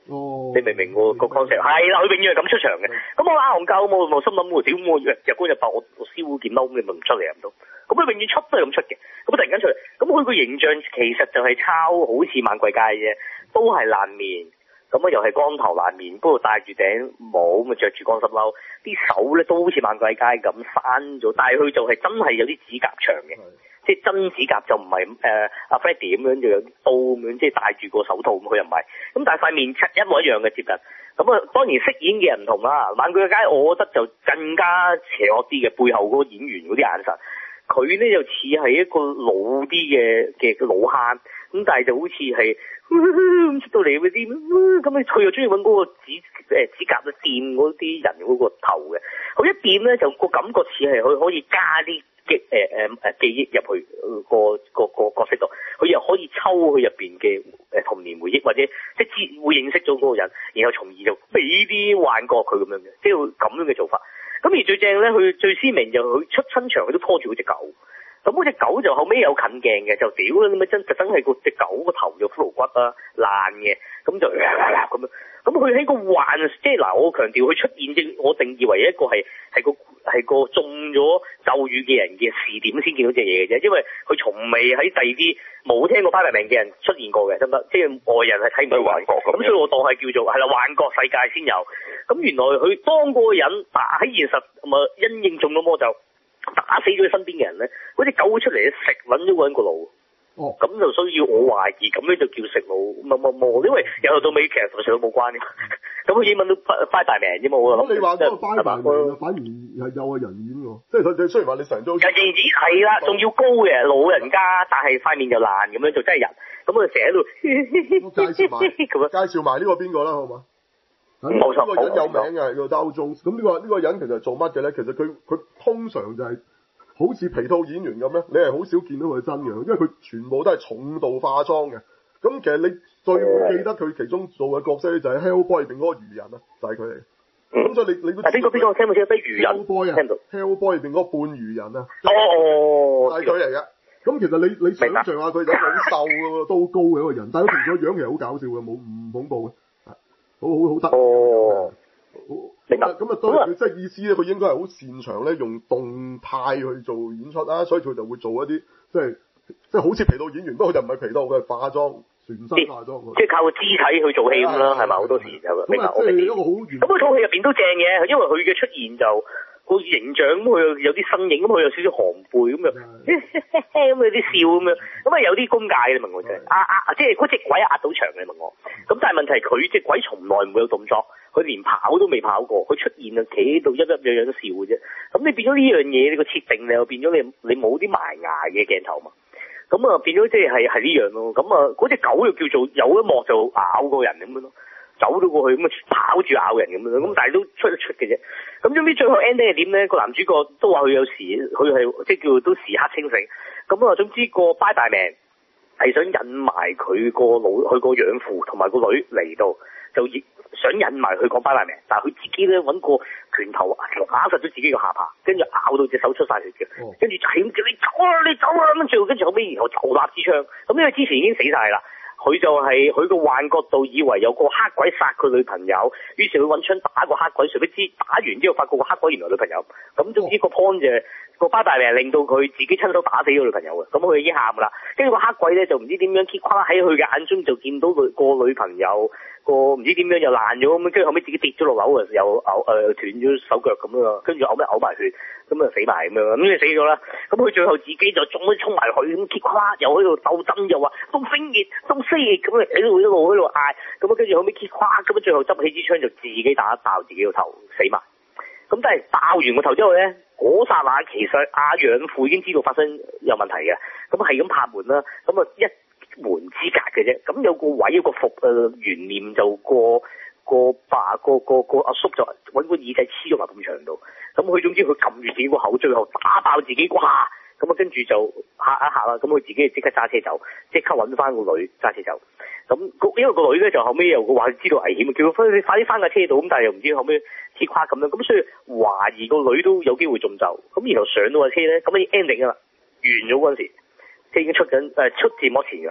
你明唔明個 concept？ 係啦，佢永遠係咁出場嘅。咁我拉戇鳩，我心諗屌我日光日白，我燒件褸，你咪唔出嚟唔到。咁佢永遠出都係咁出嘅。咁突然間出嚟，咁佢個形象其實就係抄好似猛鬼街啫，都係爛面。咁啊，又係光頭爛面，不過戴住頂帽，咁啊著住乾濕褸，啲手咧都好似猛鬼街咁生咗，但係佢就係真係有啲指甲長嘅，即係真指甲就唔係阿 Freddy 咁樣就有啲刀咁樣，即係戴住個手套咁，佢又唔係，咁但係塊面一模一樣嘅接近，咁啊當然飾演嘅人唔同啦，猛鬼街我覺得就更加邪惡啲嘅，背後嗰個演員嗰啲眼神，佢咧就似係一個老啲嘅老坑，咁但係就好似係。咁出到嚟嗰啲，咁佢又中意揾嗰個指甲咧掂嗰啲人嗰個頭嘅，佢一掂咧就個感覺似係佢可以加啲記憶入去個角色度，佢又可以抽佢入邊嘅童年回憶，或者即係會認識咗嗰個人，然後從而就俾啲幻覺佢咁樣嘅，即係咁樣嘅做法。咁而最正咧，佢最鮮明就佢出親場佢都拖住嗰隻狗。咁嗰隻狗就後尾有近鏡嘅，就屌啦咁樣真係個隻狗個頭就骷髏骨啦爛嘅，咁就咁樣。咁佢喺個幻，即係嗱，我強調佢出現即我定義為一個係個中咗咒語嘅人嘅視點先見到隻嘢嘅啫，因為佢從未喺第二啲冇聽過巴達明嘅人出現過嘅，得唔得？即係外人係睇唔到幻覺咁，所以我當係叫做係啦幻覺世界先有。咁原來佢當嗰個人打喺現實咁啊，因應中咗魔咒。打死咗佢身邊嘅人咧，嗰隻狗會出嚟食撚咗個人個腦。哦，咁就需要我懷疑，咁樣就叫食腦乜，因為由頭到尾其實同食腦冇關嘅。咁佢英文都拜大名啫嘛，我諗。咁你話嗰個拜大名反而係又係人演喎，即係佢雖然話你成張人演係啦，仲要高嘅老人家，但係塊面就爛咁樣，就真係人。咁佢成日喺度介紹埋呢個邊個啦，好嘛？冇錯，呢個人有名嘅叫 Dow Jones。咁呢個人其實係做乜嘅咧？其實佢通常就係好似皮套演員咁咧，你係好少見到佢真樣，因為佢全部都係重度化妝嘅。咁其實你最記得佢其中做嘅角色咧，就係 Hellboy 入邊嗰個魚人啊，就係佢嚟。咁所以你都邊個聽冇聽得魚人 Hellboy 啊 ？Hellboy 入邊嗰個半魚人啊，就係佢嚟嘅。咁其實你想象下佢就好瘦嘅，都好高嘅一個人，但係佢平時個樣其實好搞笑嘅，冇唔恐怖嘅。好得明白咁啊！當然佢即係意思咧，佢應該係好擅長咧用動態去做演出啦，所以佢就會做一啲即係好似皮套演員，不過佢就唔係皮套，佢係化妝全身化妝，即係靠個肢體去做戲咁啦，係咪好多時就明白？我明。咁佢套戲入邊都正嘅，因為佢嘅出現就個形象咁，佢有啲身影咁，佢有少少寒背咁樣，咁有啲笑咁樣，咁啊有啲功界你問我真係即係嗰隻鬼壓到場你問我，咁但係問題佢隻鬼從來唔會有動作，佢連跑都未跑過，佢出現就企喺度一樣樣都笑嘅啫。咁你變咗呢樣嘢，你個設定你又變咗你冇啲埋牙嘅鏡頭嘛，咁啊變咗即係呢樣咯。咁啊嗰隻狗又叫做有一幕就咬個人咁樣咯。走咗過去咁啊，跑住咬人咁樣，咁但係都出得出嘅啫。咁總之最後 ending 係點咧？個男主角都話佢有時佢係即係叫都時刻清醒。咁啊，總之個拜大名係想引埋佢個養父同埋個女嚟到，就想引埋佢講拜大名，但係佢自己咧揾個拳頭打實咗自己個下巴，跟住咬到隻手出晒血嘅，跟住就係咁叫你走啊，你走啊，跟住後尾然後就立支槍，咁因為之前已經死晒啦。佢就係佢個幻覺度以為有個黑鬼殺佢女朋友，於是佢揾槍打個黑鬼，誰不知打完之後發覺個黑鬼原來女朋友，咁總之個 point 就個巴大命令到佢自己親手打死個女朋友嘅，咁佢已經喊噶啦，跟住個黑鬼咧就唔知點樣揭跨喺佢嘅眼中就見到個女朋友個唔知點樣又爛咗咁，跟住後尾自己跌咗落樓啊，又斷咗手腳咁啊，跟住嘔埋血，咁啊死埋咁樣，咁就死咗啦。咁佢最後自己就衝埋去咁揭跨，又喺度鬥爭，又話don't think it don't say it，咁啊喺度一路嗌，咁啊跟住後尾揭跨，咁啊最後執起支槍就自己打爆自己個頭死埋。咁但係爆完個頭之後咧，嗰剎那其實阿養父已經知道發生有問題嘅，咁係咁拍門啦，咁啊一門之隔嘅啫，咁有個位有個懸念就個阿叔就揾個耳仔黐咗埋埲牆度，咁佢總之佢撳住自己個口，最後打爆自己，哇！咁啊跟住就嚇一嚇啦，咁佢自己即刻揸車走，即刻揾翻個女揸車走。咁因為個女咧就後尾又話知道危險，叫佢快啲翻架車度，咁但係又唔知後尾黐垮咁樣，咁所以懷疑個女都有機會中咒。咁然後上到架車咧，咁啊 ending 㗎啦，完咗嗰陣時，即係已經出字幕前㗎啦。咁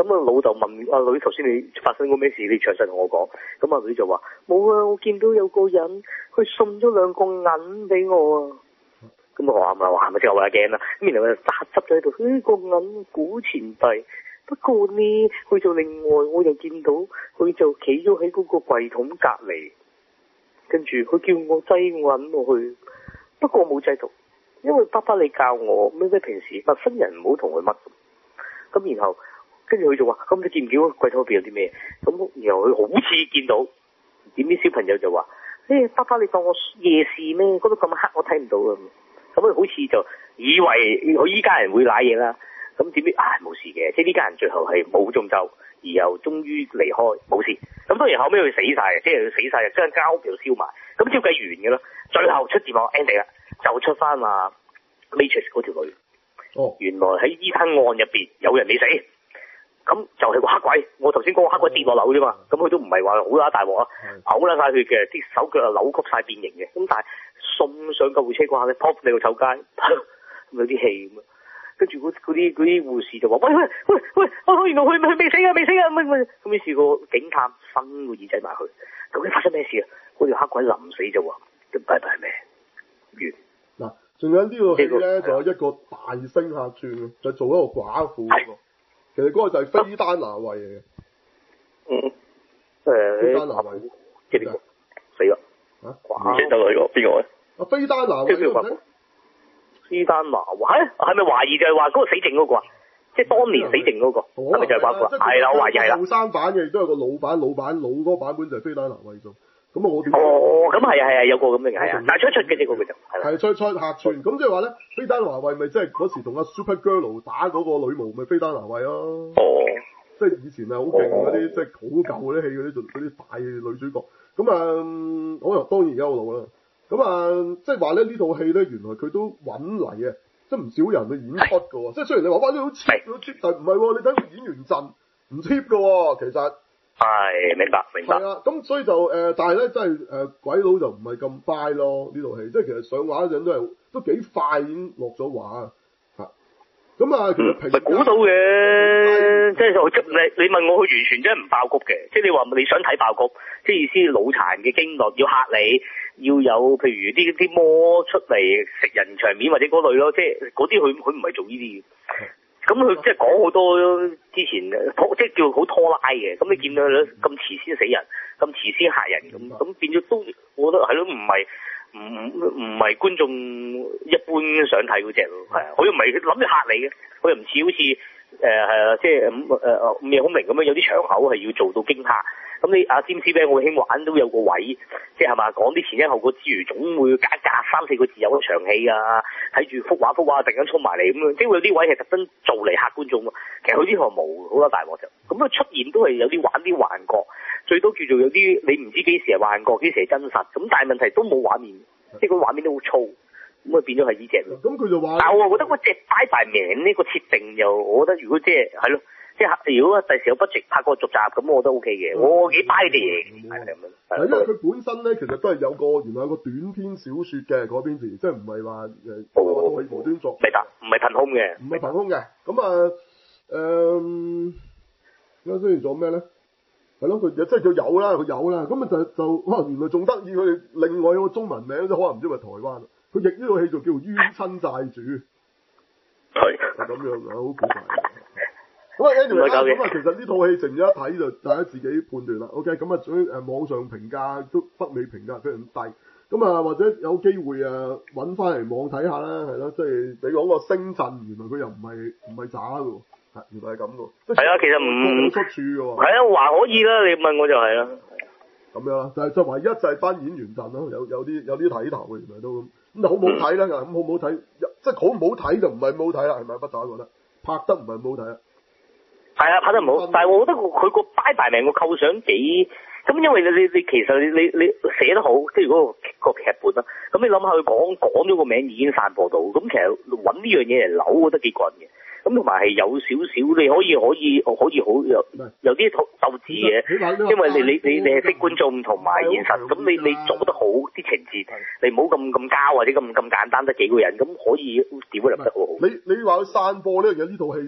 咁啊老豆問阿女頭先你發生過咩事，你詳細同我講。咁阿女就話冇啊，我見到有個人佢送咗2個銀俾我啊。咁我話咪即係我驚啦。咁然後佢就執咗喺度，呢個銀古錢幣。不過呢，佢就另外我又見到佢就企咗喺嗰個櫃桶隔離，跟住佢叫我擠銀落去。不過我冇擠到，因為爸爸你教我咩平時陌生人唔好同佢乜。咁然後跟住佢就話：咁你見唔見到櫃桶入邊有啲咩？咁然後佢好似見到，點知小朋友就話：爸爸你當我夜視咩？嗰度咁黑我睇唔到啊！咁佢好似就以為佢依家人會瀨嘢啦。咁點知冇事嘅，即係呢家人最後係冇中咒，而又終於離開冇事。咁當然後尾佢死晒嘅，即係佢死晒，將間屋又燒埋。咁照計完嘅啦，最後出字幕 ending 啦，就出翻話 Matrix 嗰條女。哦，原來喺呢單案入邊有人未死，咁就係個黑鬼。我頭先講個黑鬼跌落樓啫嘛，咁佢都唔係話好乸大鑊啊，嘔啦晒血嘅，啲手腳啊扭曲晒變形嘅。咁但係送上救護車嗰下咧 pop 你個臭街，有啲氣咁啊。跟住嗰啲護士就話：喂，原來佢未死啊！咁於是個警探伸個耳仔埋去，究竟發生咩事啊？嗰條黑鬼臨死就話：咁拜拜咩？ 完。嗱，仲有呢個戲咧，就有一個大星客串就做一個寡婦嗰個。其實嗰個就係菲丹娜慧嚟嘅。菲丹娜慧， 即係邊個？死啦！唔記得啦，呢個邊個咧？ 阿菲丹娜慧。 菲丹娜慧係咪懷疑就係話嗰個死剩嗰個啊？即係當年死剩嗰個，係咪就係寡婦？係啦，我懷疑係啦。後生版嘅亦都有個老嗰個版本就係菲丹娜慧做。咁啊，我點？咁係有個咁嘅係啊，但係出嘅啫，嗰個就係啦。係出客串，咁即係話咧，菲丹娜慧咪即係嗰時同阿 Super Girl 打嗰個女巫咪菲丹娜慧咯。即係以前係好勁嗰啲，即係好舊嗰啲戲嗰啲大女主角。咁啊，我當然而家好老啦。咁啊，即係話咧呢套戲咧，原來佢都揾嚟嘅，即係唔少人去演出㗎喎。即係雖然你話哇，呢好 cheap，但係唔係喎？你睇個演員陣唔 cheap 㗎喎，其實。 係，明白。 係啊，咁所以就但係咧，真係鬼佬就唔係咁 buy 咯呢套戲，即係其實上畫嗰陣都幾快已經落咗畫嚇。咁啊，其實估到嘅，即係你問我，佢完全真係唔爆谷嘅。即係你話你想睇爆谷，即係意思腦殘嘅經絡要嚇你，要有譬如啲魔出嚟食人場面或者嗰類咯，即係嗰啲佢唔係做呢啲嘅。咁佢即係講好多之前即係叫好拖拉嘅。咁你見到咁遲先死人，咁遲先嚇人咁變咗都，我覺得係咯，唔係觀眾一般想睇嗰隻咯，係啊，佢又唔係諗住嚇你嘅，佢又唔似好似即係午夜凶鈴咁樣有啲場口係要做到驚嚇。咁你阿詹士兵我興玩都有個位，即係嘛講啲前因後果之餘，總會隔3-4個字有一場戲啊，睇住幅畫突然間衝埋嚟咁樣，即係會有啲位係特登做嚟嚇觀眾啊。其實佢呢套冇好多大鑊就，咁佢出現都係有啲玩啲幻覺，最多叫做有啲你唔知幾時係幻覺，幾時係真實，咁但係問題都冇畫面，即係個畫面都好粗，咁啊變咗係呢隻咯。 咁佢就話， 但我覺得嗰隻拜拜名呢個設定又，我覺得如果即係咯。即係如果第時有 budget 拍個續集咁，我覺得 OK 嘅，我幾 buy 啲嘢。係咁樣。因為佢本身咧，其實都係原來有個短篇小説嘅嗰邊字，即係唔係話係無端作。 明白，唔係憑空嘅。 唔係憑空嘅。咁啊咁雖然做咩咧？係咯，佢即係佢有啦。咁啊就原來仲得意，佢哋另外有個中文名，即可能唔知係台灣。佢譯呢套戲就叫冤親債主。 係。 係咁樣啊，好古怪。咁啊，anyway 咁啊，其實呢套戲成咗一睇就大家自己判斷啦。OK，咁啊，總之網上評價都北美評價非常低。咁啊，或者有機會揾翻嚟網睇下啦，係咯，即係你講個星陣，原來佢又唔係渣嘅喎，原來係咁嘅。 係啊，其實唔出處嘅喎。 係啊，還可以啦，你問我就係啦。 咁樣啦，就唯一就係班演員陣咯，有啲睇頭嘅，原來都咁。咁好唔好睇咧？咁好唔好睇？即係好唔好睇就唔係唔好睇啦，係咪不打覺得拍得唔係唔好睇啊？係啊，拍得唔好，但係我覺得佢個拜拜名個構想幾咁，因為你其實你寫得好，即係如果個劇本啦，咁你諗下佢講咗個名已經散播到，咁其實揾呢樣嘢嚟扭，我覺得幾過癮嘅。咁同埋係有少少，你可以好有啲鬥志嘅，因為你係識觀眾同埋現實，咁你做得好啲情節，你唔好咁膠或者咁簡單得幾個人，咁可以點會諗得好好。 你話佢散播呢樣嘢，呢套戲就唔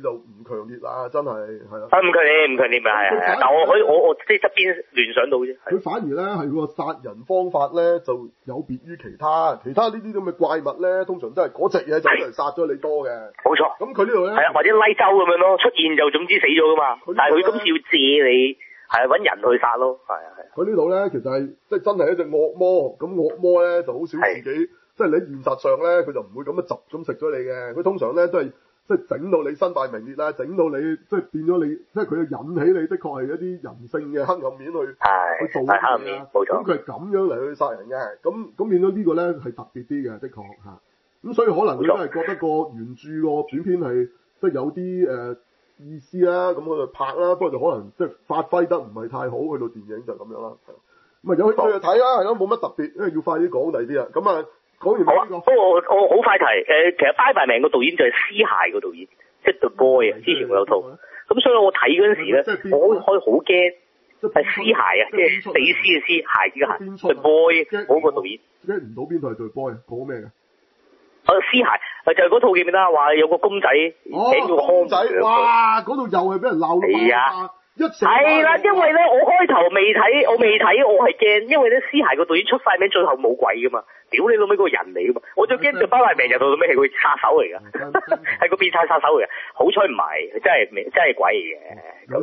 強烈啊，真係係啊。 唔強烈咪係，但我即係側邊聯想到啫。 佢反而咧係個殺人方法咧就有別於其他呢啲咁嘅怪物咧，通常都係嗰隻嘢就俾人殺咗你多嘅。冇錯。咁佢呢度咧係啊，或者拉州咁樣咯，出現就總之死咗噶嘛。但係佢今次要借你係揾人去殺咯，係啊。 佢呢度咧其實係即係真係一隻惡魔，咁惡魔咧就好少自己。即係你喺現實上咧，佢就唔會咁樣集咁食咗你嘅。佢通常咧都係即係整到你身敗名裂啦，整到你即係變咗你，即係佢引起你的確係一啲人性嘅黑暗面去做嘅嘢啊。咁佢係咁樣嚟去殺人嘅。咁變咗呢個咧係特別啲嘅，的確嚇。咁所以可能佢都係覺得個原著個短片係即係有啲意思啦，咁佢就拍啦。不過就可能即係發揮得唔係太好，去到電影就咁樣啦。咁啊有興趣就睇啦，係咯，冇乜特別，因為要快啲講第啲啊。咁啊〜好啊，不過我好快提，其實拜拜命個導演就係屍骸個導演，即係 The Boy 啊，之前我有套，咁所以我睇嗰陣時咧，我開好驚，係屍骸啊，即係死屍嘅屍，骸子嘅骸，The Boy 嗰個導演， 即係唔到邊套係 The Boy 講咩嘅？ 屍骸就係嗰套記唔記得話有個公仔頂住個康仔， 哇！嗰度又係俾人鬧到爆炸。 係啦，因為咧我開頭未睇，我係驚，因為咧屍骸個導演出晒名，最後冇鬼噶嘛，屌你老味嗰個人嚟噶嘛，我最驚就包埋命入到到尾係佢殺手嚟噶，係個變態殺手嚟嘅，好彩唔係，真係鬼嚟嘅，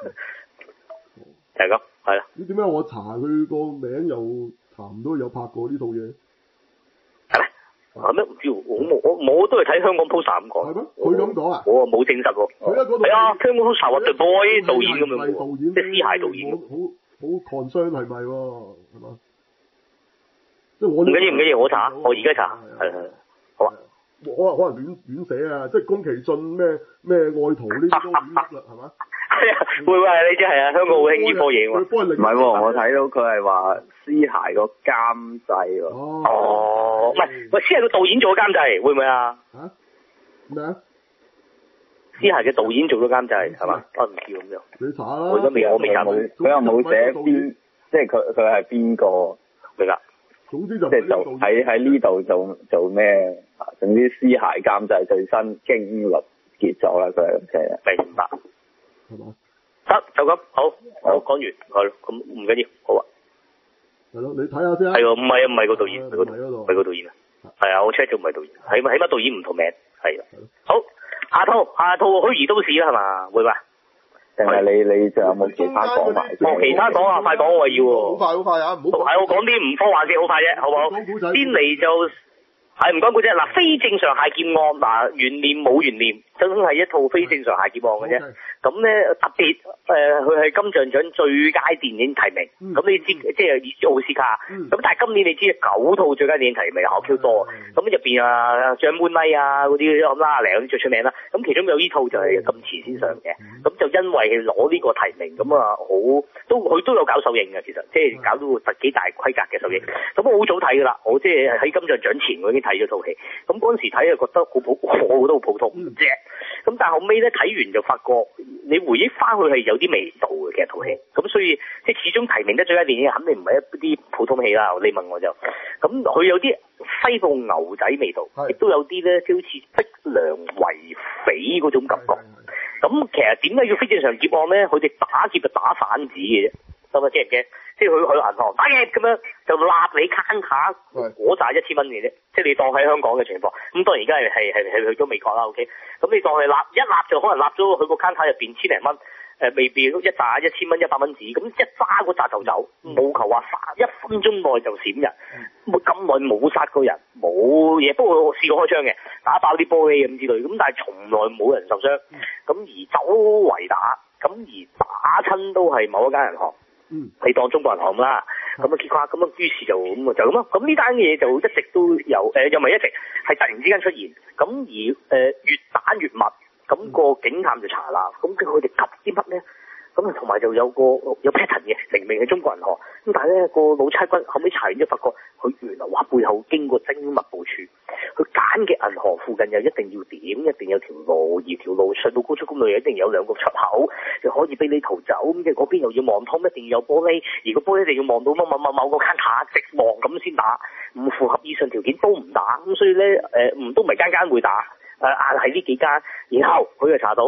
就係咁，係啦。 點解我查佢個名又查唔到有拍過呢套嘢？ 係咩？係咩？唔知我都係睇香港 poster 咁講。係咩？ 佢咁講啊？ 我冇證實喎。係啊，香港 poster 話對 boy 導演咁樣，即係屍骸導演。 好 concern 係咪喎？係嘛？即係我唔緊要，我查，我而家查。係。好啊。 可能亂寫啊！即係宮崎駿咩愛徒呢啲都亂噏啦，係嘛？ 係啊，會你知係啊，香港好興呢科嘢喎。 唔係喎，我睇到佢係話屍骸個監製喎。 哦，唔係，屍骸個導演做咗監製，會唔會啊？ 嚇？咩啊？ 屍骸嘅導演做咗監製係嘛？我唔知咁樣。 你查啦。 我未查。 佢又冇寫邊，即係佢係邊個？ 明啦。 總之就即係就喺呢度做咩？總之屍骸監製最新經歷結咗啦，佢係咁寫嘅。 明白。 係嘛？ 得就咁，好，我講完，係咁唔緊要，好啊。 係咯，你睇下先。 係喎，唔係個導演，唔係個導演啊。係啊，我 check 咗唔係導演，起碼導演唔同名，係啊。好，下套虛擬都市啦，係嘛？會嘛？ 定係你仲有冇其他講埋？ 其他講啊，快講我要喎。 好快啊！唔好。 係我講啲唔科幻嘅，好快啫，好唔好？先嚟就。係唔講古啫，嗱，非正常械劫案，嗱，懸念冇懸念，真係一套非正常械劫案嘅啫。咁咧特別佢係金像獎最佳電影提名。咁你知即係奧斯卡。咁但係今年你知9套最佳電影提名，好 Q 多。咁入邊啊，像 Moonlight 啊嗰啲咁啦，嚟嗰啲最出名啦。咁其中有呢套就係咁遲先上嘅。咁就因為攞呢個提名，咁啊佢都有搞首映嘅，其實即係搞到幾大規格嘅首映。咁我好早睇㗎啦，我即係喺金像獎前我已經睇咗套戲。咁嗰陣時睇就覺得我覺得好普通啫。咁但係後尾咧睇完就發覺，你回憶翻去係有啲味道嘅，其實套戲。咁所以即係始終提名得最佳電影，肯定唔係一啲普通戲啦。你問我就，咁佢有啲西部牛仔味道，亦都有啲咧，即好似逼良為匪嗰種感覺。咁其實點解要非正常劫案咧？佢哋打劫就打反指嘅啫，得唔得？驚唔驚？即係佢去銀行打劫咁樣，就立你卡卡嗰扎1000蚊嘅啫。即係你當喺香港嘅情況。咁當然而家係去咗美國啦。OK，咁你當係一立就可能立咗佢個卡入邊千零蚊。未必一扎1000蚊100蚊紙，咁一揸嗰扎就走，冇求話1分鐘內就閃人，咁耐冇殺過人，冇嘢。不過我試過開槍嘅，打爆啲玻璃咁之類，咁但係從來冇人受傷，咁而周圍打，咁而打親都係某一間銀行，你當中國銀行啦，咁啊結果咁啊，於是就咁咯。咁呢單嘢就一直都有，又唔係一直係突然之間出現，咁而越打越密。咁個警探就查啦，咁佢哋急啲乜咧？咁啊同埋就有 pattern 嘅，明明係中國銀行，咁但係咧個老差軍後尾查完之後發覺，佢原來話背後經過精密部署，佢揀嘅銀行附近又一定要點，一定有條路，而條路上到高速公路又一定有2個出口，就可以俾你逃走。咁即係嗰邊又要望通，一定要有玻璃，而個玻璃一定要望到某個 counter 直望咁先打，唔符合以上條件都唔打。咁所以咧都唔係間會打。硬係呢幾間，然後佢就查到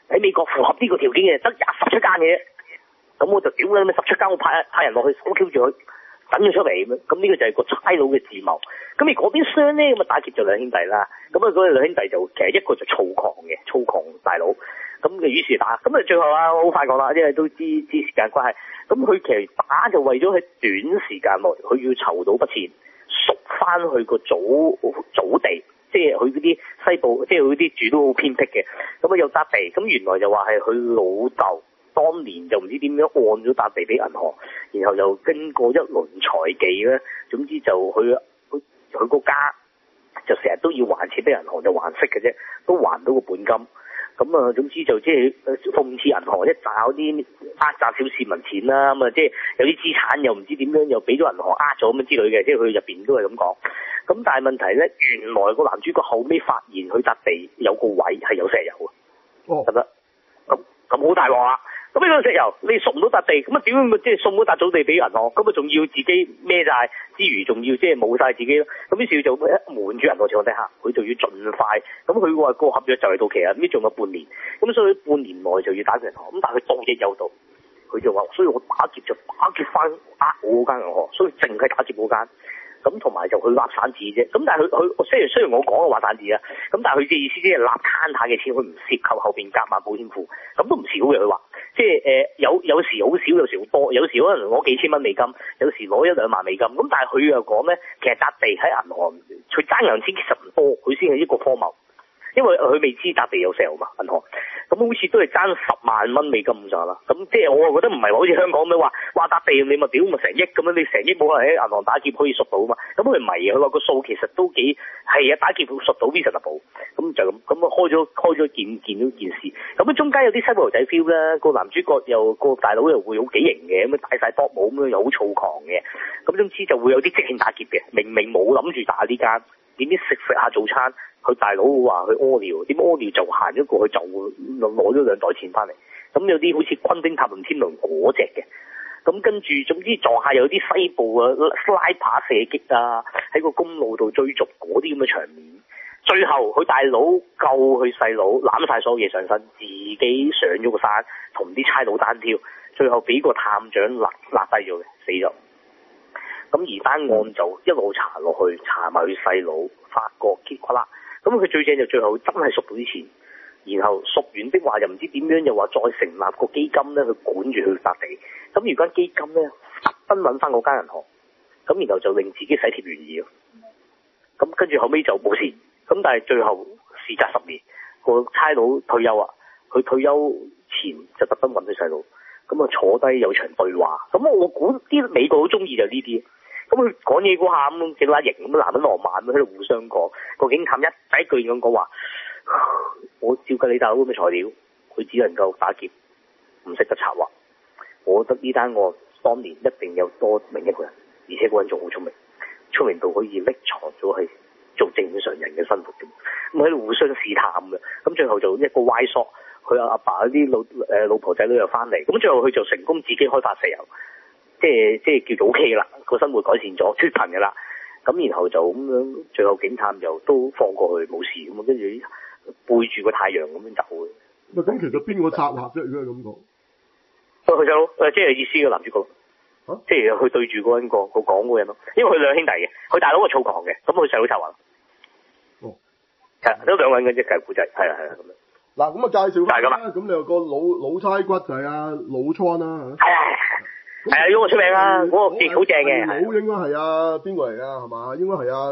喺美國符合呢個條件嘅得17間嘅啫。咁我就屌你咪17間，我派人落去收 Q 住佢，等佢出嚟咁樣。咁呢個就係個差佬嘅自謀。咁而嗰邊廂咧，咁啊打劫就兩兄弟啦。咁啊嗰兩兄弟就其實一個就粗狂大佬。咁嘅於是打，咁啊最後啊好快講啦，因為都知時間關係。咁佢其實打就為咗喺短時間內，佢要籌到筆錢，贖翻去個祖地。即係佢嗰啲西部，即係佢啲住都好偏僻嘅，咁啊有笪地，咁原來就話係佢老豆當年就唔知點樣按咗笪地俾銀行，然後又經過一輪財技咧，總之就佢個家就成日都要還錢俾銀行，就還息嘅啫，都還到個本金。咁啊，總之就即係諷刺銀行一找啲呃詐小市民錢啦，咁啊即係有啲資產又唔知點樣又俾咗銀行呃咗咁之類嘅，即係佢入邊都係咁講。咁但係問題咧，原來個男主角後尾發現佢笪地有個位係有石油啊，得唔得？咁好大鑊啊！咁呢個石油你贖唔到笪地，咁啊點樣即係送嗰笪祖地俾銀行，咁啊仲要自己孭債之餘，仲要即係冇晒自己咯。咁於是就瞞住銀行情況底下，佢就要盡快。咁佢話個合約就嚟到期啊，呢仲有半年，咁所以半年內就要打銀行。咁但係佢盜亦有道，佢就話，所以我打劫就打劫翻我嗰間銀行，所以淨係打劫嗰間。咁同埋就去揦散紙啫，咁但係佢雖然我講嘅話散紙啊，咁但係佢嘅意思即係揦攤下嘅錢，佢唔涉及後邊夾萬保險庫，咁都唔少嘅。佢話即係有時好少，有時好多，有時可能攞幾千蚊美金，有時攞1-2萬美金。咁但係佢又講咧，其實笪地喺銀行，佢爭銀錢其實唔多，佢先係一個荒謬，因為佢未知笪地有 sell 嘛銀行。咁好似都係爭10萬蚊美金咁咋啦，咁即係我覺得唔係好似香港咁樣話笪地你咪屌咪成億咁樣，你成億冇可能喺銀行打劫可以贖到嘛，咁佢唔係嘅，佢話個數其實都幾係啊，打劫贖到 reasonable，咁就咁開咗件事，咁中間有啲西部牛仔 feel 啦，個男主角又個大佬又會好幾型嘅，咁樣戴晒多帽咁樣又好躁狂嘅，咁總之就會有啲即興打劫嘅，明明冇諗住打呢間，點知食下早餐。佢大佬話佢屙尿，點屙尿就行咗過去就攞咗2袋錢翻嚟，咁有啲好似昆汀塔倫天倫嗰隻嘅，咁跟住總之撞下有啲西部啊拉扒射擊啊，喺個公路度追逐嗰啲咁嘅場面，最後佢大佬救佢細佬攬晒所有嘢上身，自己上咗個山同啲差佬單挑，最後俾個探長勒低咗嘅，死咗。咁而單案就一路查落去，查埋佢細佬，發覺結果啦。咁佢最正就最後真係贖到啲錢，然後贖完的話又唔知點樣，又話再成立個基金咧去管住佢笪地。咁如果基金咧特登揾翻嗰間銀行，咁然後就令自己洗貼願意。咁跟住後尾就冇事。咁但係最後事隔10年，個差佬退休啊，佢退休前就特登揾佢細佬，咁啊坐低有場對話。咁我估啲美國好中意就呢啲。咁佢講嘢嗰下咁幾乸型，咁男人浪漫喺度互相講。個警探第一句咁講話，我照計你大佬咁嘅材料，佢只能夠打劫，唔識得策劃。我覺得呢單案當年一定有多另一個人，而且嗰個人仲好聰明，聰明到可以匿藏咗係做正常人嘅生活嘅。咁喺度互相試探嘅，咁最後就一個歪索，佢阿爸嗰啲老婆仔女又翻嚟，咁最後佢就成功自己開發石油。即係叫做 OK 啦，個生活改善咗，脫貧嘅啦。咁然後就咁樣，最後警探又都放過去冇事咁，跟住背住個太陽咁樣走嘅。 咁其實邊個策劃啫？如果係咁講， 佢就即係意思個男主角，即係佢對住嗰個講嗰個人咯。因為佢兩兄弟嘅，佢大佬係躁狂嘅，咁佢細佬策劃。哦，係都兩個人嘅啫，計古仔，係啊咁樣。 嗱咁啊介紹翻啦，咁你有個老差骨就係阿老川啦嚇。 係啊，呢個出名啦，嗰個傑好正嘅。 老應該係邊個嚟㗎？係嘛？應該係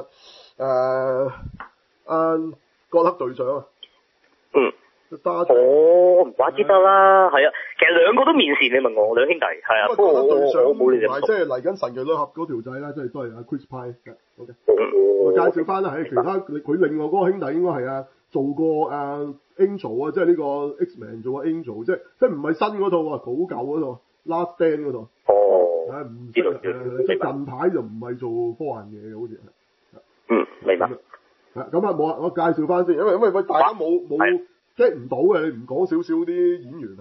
葛克隊長啊。 嗯。唔怪之得啦，係啊，其實兩個都面善，你問我兩兄弟係啊。不過我冇你哋熟。即係嚟緊神奇女俠嗰條仔啦，即係都係阿 Chris Pine 嘅。OK。我介紹翻啦，喺其他佢另外嗰個兄弟應該係做過Angel 啊，即係呢個 X-Men 做過 Angel，即係唔係新嗰套啊，好舊嗰套。Last Stand 嗰度，唔知道即係近排就唔係做科幻嘢嘅，好似係。 明白。 咁冇我介紹翻先，因為大家冇 get 唔到嘅，你唔講少啲演員嚇。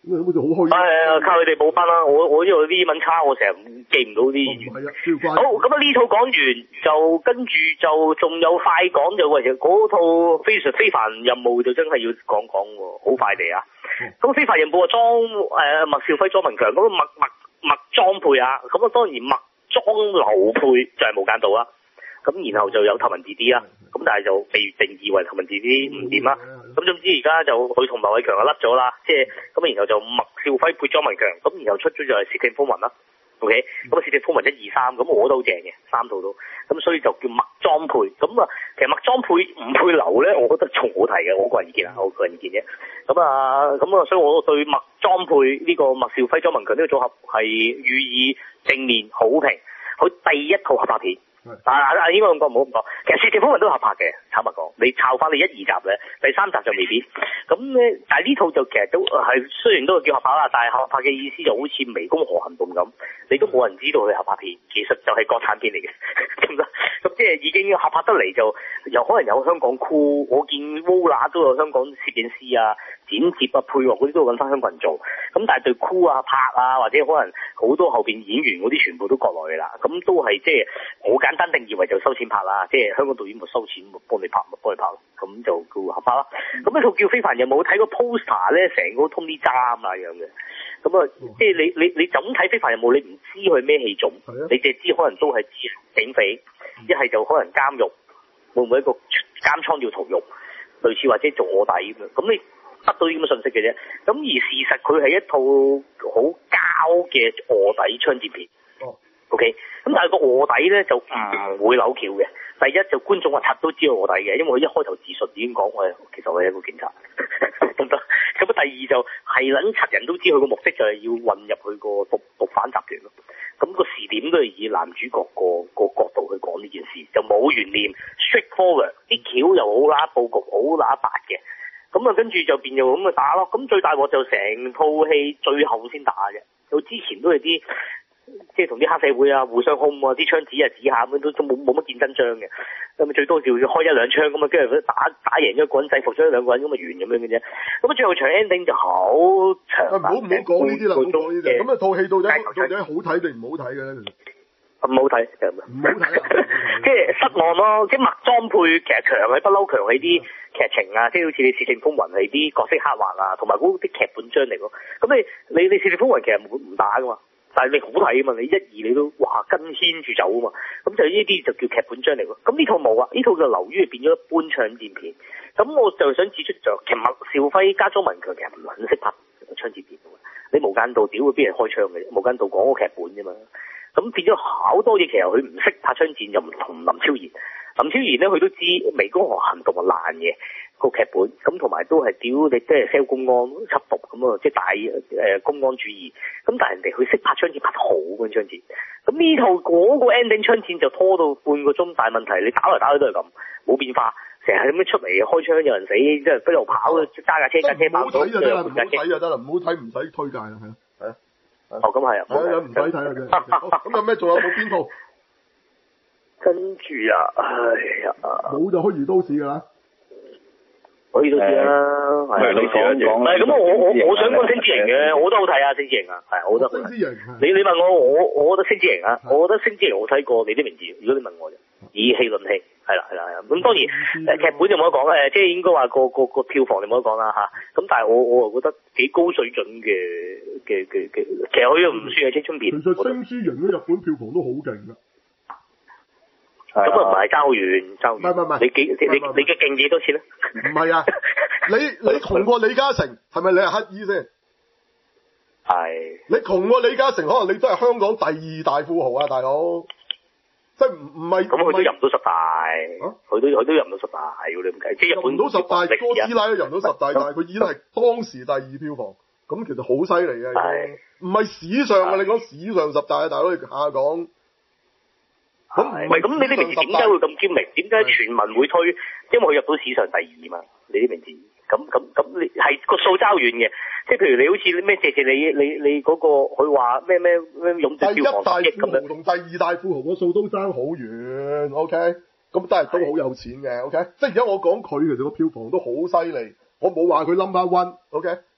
咁好似好虛。 靠佢哋補翻啦。我呢度啲英文差，我成日記唔到啲演員。 係啊， 好，咁啊呢套講完就跟住就仲有快講就喂，嗰套非凡任務就真係要講喎，好快地啊！咁非凡任務啊，麥兆輝、莊文強，咁麥莊配啊，咁啊當然麥莊劉配就係無間道啦。咁然後就有頭文字 D 啦，咁但係就被定義為頭文字 D 唔掂啦。咁總之而家就佢同劉偉強就甩咗啦，即係咁然後就麥兆輝配莊文強，咁然後出咗就係《竊聽風雲》啦。OK，咁啊《竊聽風雲》1、2、3，咁我都好正嘅，3套都，咁所以就叫麥莊配。咁啊，其實麥莊配唔配劉咧，我覺得仲好睇嘅，我個人意見啊，我個人意見啫。咁啊，所以我對麥莊配呢個麥兆輝、莊文強呢個組合係予以正面好評。佢第一套合拍片。但係應該咁講，唔好咁講。其實《竊聽風雲》都合拍嘅，坦白講。你抄翻你1、2集咧，第3集就未必。咁咧，但係呢套就其實都係雖然都係叫合拍啦，但係合拍嘅意思就好似《湄公河行動》咁，你都冇人知道佢合拍片，其實就係國產片嚟嘅。咁即係已經合拍得嚟就，又可能有香港 crew，我見 Vola 都有香港攝影師啊、剪接啊、配樂嗰啲都揾翻香港人做。咁但係對 crew 啊、拍啊，或者可能好多後邊演員嗰啲全部都國內嘅啦。咁都係即係好簡單定義為就收錢拍啦，即係香港導演咪收錢，咪幫你拍咯，咁就叫合拍啦。咁呢套叫非凡任務，睇個 poster 咧，成個 Tony Jaa 啊樣嘅。咁啊，即係你就咁睇非凡任務，你唔知佢咩戲種，你淨係知可能都係指警匪，一係就可能監獄，會唔會一個監倉要逃獄，類似或者做臥底咁樣。咁你得到啲咁嘅信息嘅啫。咁而事實佢係一套好膠嘅臥底槍戰片。OK，咁但係個臥底咧就唔會扭橋嘅。第一就觀眾話柒都知道臥底嘅，因為佢一開頭自述已經講其實我係一個警察，得唔得？咁第二就係撚柒人都知佢個目的就係要混入去個毒販集團咯。咁個視點都係以男主角個角度去講呢件事，就冇懸念 ，straightforward， 啲橋又好啦，佈局好乸白嘅。咁啊跟住就變咗咁啊打咯。咁最大鑊就成套戲最後先打嘅，佢之前都係啲。即係同啲黑社會啊互相控啊，啲槍指啊指下咁都冇乜見真章嘅，咁啊最多就要開1、2槍咁啊，跟住佢打贏咗一個人，制服咗2個人咁啊完咁樣嘅啫。咁啊最後場 ending 就好長。唔好講呢啲啦，唔好講呢啲。咁啊套戲到底好睇定唔好睇嘅咧？唔好睇，唔好睇。即係失望咯。即係麥莊配其實強係不嬲強喺啲劇情啊，即係好似你《竊聽風雲》係啲角色刻畫啊，同埋嗰啲劇本張力咯。咁你《竊聽風雲》其實唔打噶嘛。但係你好睇啊嘛，你1、2你都哇跟牽住走啊嘛，咁就呢啲就叫劇本張嚟咯。咁呢套冇啊，呢套就流於變咗一般槍戰片。咁我就想指出就其實麥兆輝加莊文強其實唔撚識拍槍戰片嘅，你無間道屌佢邊人開槍嘅，無間道講個劇本啫嘛。咁變咗好多嘢其實佢唔識拍槍戰，又唔同林超賢。林超賢咧佢都知湄公河行動係爛嘅。個劇本咁同埋都係屌你，即係 sell 公安緝毒咁啊，即係大公安主義。咁但係人哋佢識拍槍戰，拍得好嘅槍戰。咁呢套嗰個 ending 槍戰就拖到半個鐘，大問題你打嚟打去都係咁，冇變化，成日咁樣出嚟開槍有人死，即係一路跑揸架車跑到。唔好睇就得啦，唔好睇就得啦，唔好睇唔使推介啦，係啊。哦，咁係啊。唔使睇啦，真係。咁有咩仲有冇邊套？跟住啊，哎呀，冇就虛擬都市㗎啦。可以都知啦，係你講，唔係咁我想講星之營嘅，我覺得好睇啊，星之營啊，係，我覺得。星之營，你問我覺得星之營啊，我覺得星之營好睇過你啲名字，如果你問我就以戲論戲，係啦。咁當然劇本就冇得講，即係應該話個票房你冇得講啦嚇。咁但係我又覺得幾高水準嘅，其實佢又唔算係青春片。其實星之營咧日本票房都好勁㗎。咁啊唔係爭好遠，爭唔係，你嘅勁幾多錢咧？唔係啊，你窮過李嘉誠，係咪你係乞衣先？係。你窮過李嘉誠，可能你都係香港第2大富豪啊，大佬。即係唔係？咁佢都入唔到10大，佢都入唔到10大，你咁計。即係入唔到10大，哥斯拉都入唔到10大，但係佢已經係當時第2票房，咁其實好犀利嘅。係。唔係史上啊！你講史上10大啊，大佬你下講。咁唔係咁，你啲名字點解會咁堅明？點解全民會推？因為佢入到史上第2嘛，你啲名字。咁你係個數爭遠嘅，即係譬如你好似咩謝你嗰個佢話咩勇奪票房10億咁樣。第1大富豪同第2大富豪個數都爭好遠 ，OK？咁但係都好有錢嘅 ，OK？即係而家我講佢其實個票房都好犀利，我冇話佢 number one，OK？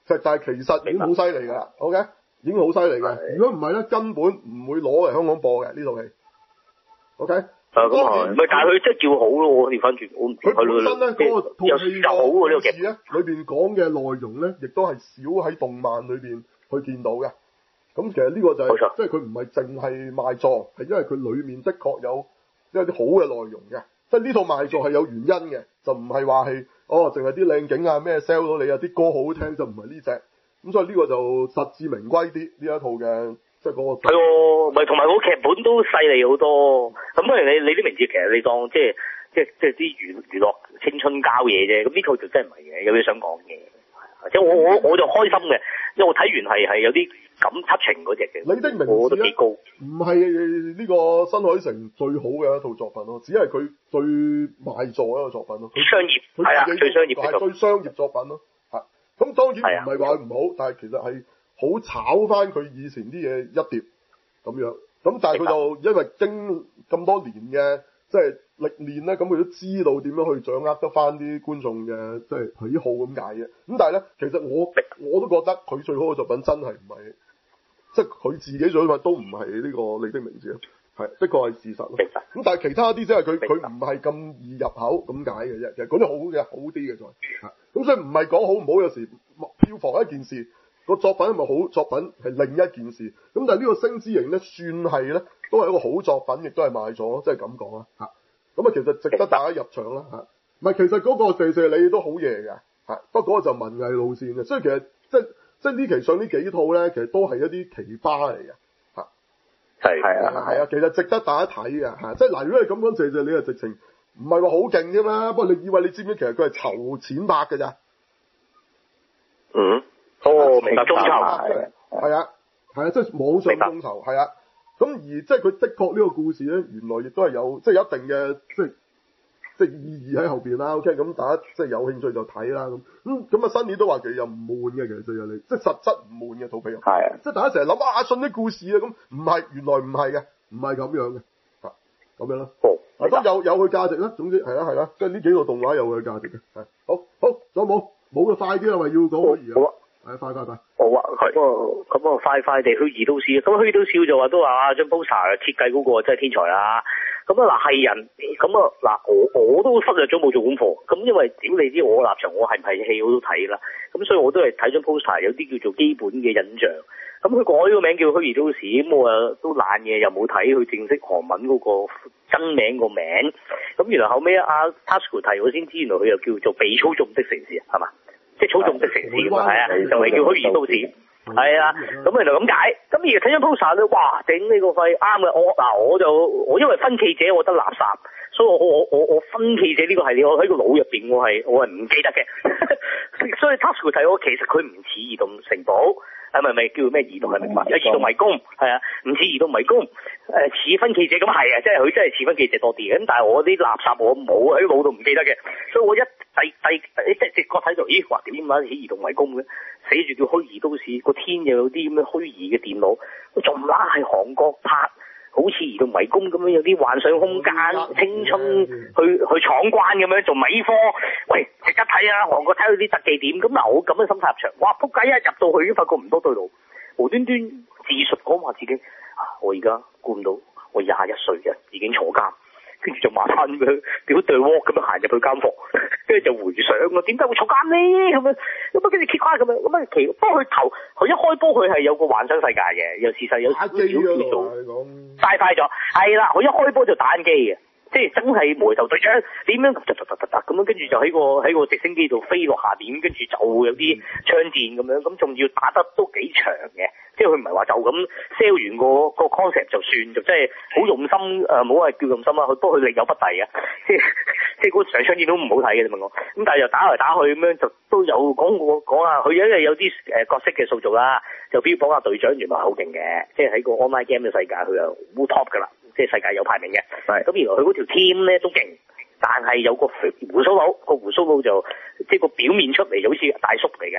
但係其實已經好犀利㗎啦 ，OK， 已經好犀利嘅。如果唔係咧，根本唔會攞嚟香港播嘅呢套戲。OK。 咁係，但係佢真係叫好咯，我調翻轉， 佢本身咧嗰個套戲又好喎呢個劇咧，裏邊講嘅內容咧，亦都係少喺動漫裏邊去見到嘅。咁其實呢個就係即係佢唔係淨係賣座，係因為佢裏面的確有一啲好嘅內容嘅。即係呢套賣座係有原因嘅，就唔係話係淨係啲靚景啊咩 sell 到你啊，啲歌好聽就唔係呢隻。咁所以呢個就實至名歸啲呢一套嘅。即係嗰個係喎， 咪同埋個劇本都細膩好多。咁不如你啲名字其實你當即係啲娛樂青春膠嘢啫。咁呢套就真係唔係嘅，有嘢想講嘅。即係我就開心嘅，因為我睇完係有啲感七情嗰隻嘅。 你的名字我覺得幾高。 唔係呢個新海誠最好嘅一套作品咯，只係佢最賣座一個作品咯。 商業係啊，最商業嘅最商業作品咯。係咁當然唔係話唔好，但係其實係。好炒翻佢以前啲嘢一碟咁樣，咁但係佢就因為經咁多年嘅即係歷練咧，咁佢都知道點樣去掌握得翻啲觀眾嘅即係喜好咁解嘅。咁但係咧，其實我都覺得佢最好嘅作品真係唔係，即係佢自己最好嘅都唔係呢個你的名字啊，係的確係事實咯。咁但係其他啲即係佢唔係咁易入口咁解嘅啫。其實嗰啲好嘅好啲嘅再，咁所以唔係講好唔好，有時票房一件事。個作品係咪好作品係另一件事，咁但係呢個星之形咧算係咧，都係一個好作品，亦都係賣咗咯，即係咁講啦嚇。咁啊，其實值得大家入場啦嚇。唔係，其實嗰個謝謝你都好嘢嘅嚇，不過嗰個就文藝路線嘅，所以其實即係呢期上呢幾套咧，其實都係一啲奇葩嚟嘅嚇。係啊，其實值得大家睇嘅嚇。即係嗱，如果你咁講謝謝你啊，直情唔係話好勁啫嘛。不過你以為你知唔知其實佢係籌錢拍嘅咋？ 嗯。明白眾籌係啊，即係網上眾籌係啊。咁而即係佢的確呢個故事咧，原來亦都係有即係一定嘅即係意義喺後邊啦。OK，咁大家即係有興趣就睇啦。咁啊，新年都話其實又唔悶嘅，其實就有你即係實質唔悶嘅套戲。係啊，即係大家成日諗阿信啲故事啊，咁唔係，原來唔係嘅，唔係咁樣嘅嚇，咁樣啦。都有佢價值啦。總之係啦，即係呢幾個動畫有佢價值嘅。係好，仲有冇就快啲啦，咪要講可以啊。係快！ 好啊，咁啊，快地虛擬都市，咁虛擬都市就話都話啊，張 poster 設計嗰個真係天才啦。咁啊嗱係人，咁啊嗱我都忽略咗冇做功課，咁因為屌你知我立場，我係唔係戲我都睇啦。咁所以我都係睇張 poster 有啲叫做基本嘅印象。咁佢改個名叫虛擬都市，咁我啊都懶嘅，又冇睇佢正式韓文嗰個真名個名。咁原來後尾阿 Tasuku 提我先知，原來佢又叫做被操縱的城市，係嘛？即係操縱的城市咁啊，係啊，就係叫虛擬都市，係啊，咁原來咁解。咁而睇張 poster 咧，哇，頂你個肺，啱嘅。我因為分歧者我覺得垃圾，所以我分歧者呢個系列，我喺個腦入邊我係唔記得嘅。所以 Tasuku 睇我其實佢唔似移動城堡。係咪叫咩移動係明白？有移動迷宮係啊，唔似移動迷宮，似分歧者咁係啊，即係佢真係似分歧者多啲嘅。咁但係我啲垃圾我冇喺腦度唔記得嘅，所以我一即係直覺睇到，咦，話點解似移動迷宮嘅？寫住叫虛擬都市，個天又有啲咁嘅虛擬嘅電腦，仲唔係韓國拍？好似移動迷宮咁樣，有啲幻想空間、青春去闖關咁樣做米科，喂，值得睇啊！韓國睇到啲特技點，咁嗱我咁嘅心態入場，哇！仆街一入到去已經發覺唔多對路，無端端自述講話自己我而家估唔到，我21歲嘅已經坐監，跟住就麻煩佢表對鑊咁樣行入去監房，跟住就回想啊，點解會坐監呢？咁樣跟住揭開咁樣，咁啊不過佢一開波佢係有個幻想世界嘅，又事實有少少叫做晒快咗，係啦，佢一開波就打緊機嘅。即係真係無厘頭隊長點樣咁樣，跟住就喺個直升機度飛落下邊，跟住就有啲槍戰咁樣，咁仲要打得都幾長嘅。即係佢唔係話就咁 sell 完個 concept 就算，就真係好用心唔好話叫用心啦，不過佢力有不逮嘅。即係嗰場槍戰都唔好睇嘅，你問我。咁但係又打嚟打去咁樣，就都有講啊，佢因為有啲角色嘅塑造啦，就標榜下隊長原來好勁嘅，即係喺個 online game 嘅世界佢又好 top 㗎啦。即係世界有排名嘅，咁原來佢嗰條 team 咧都勁，但係有個鬍鬚佬，個鬍鬚佬就即係個表面出嚟就好似大叔嚟嘅，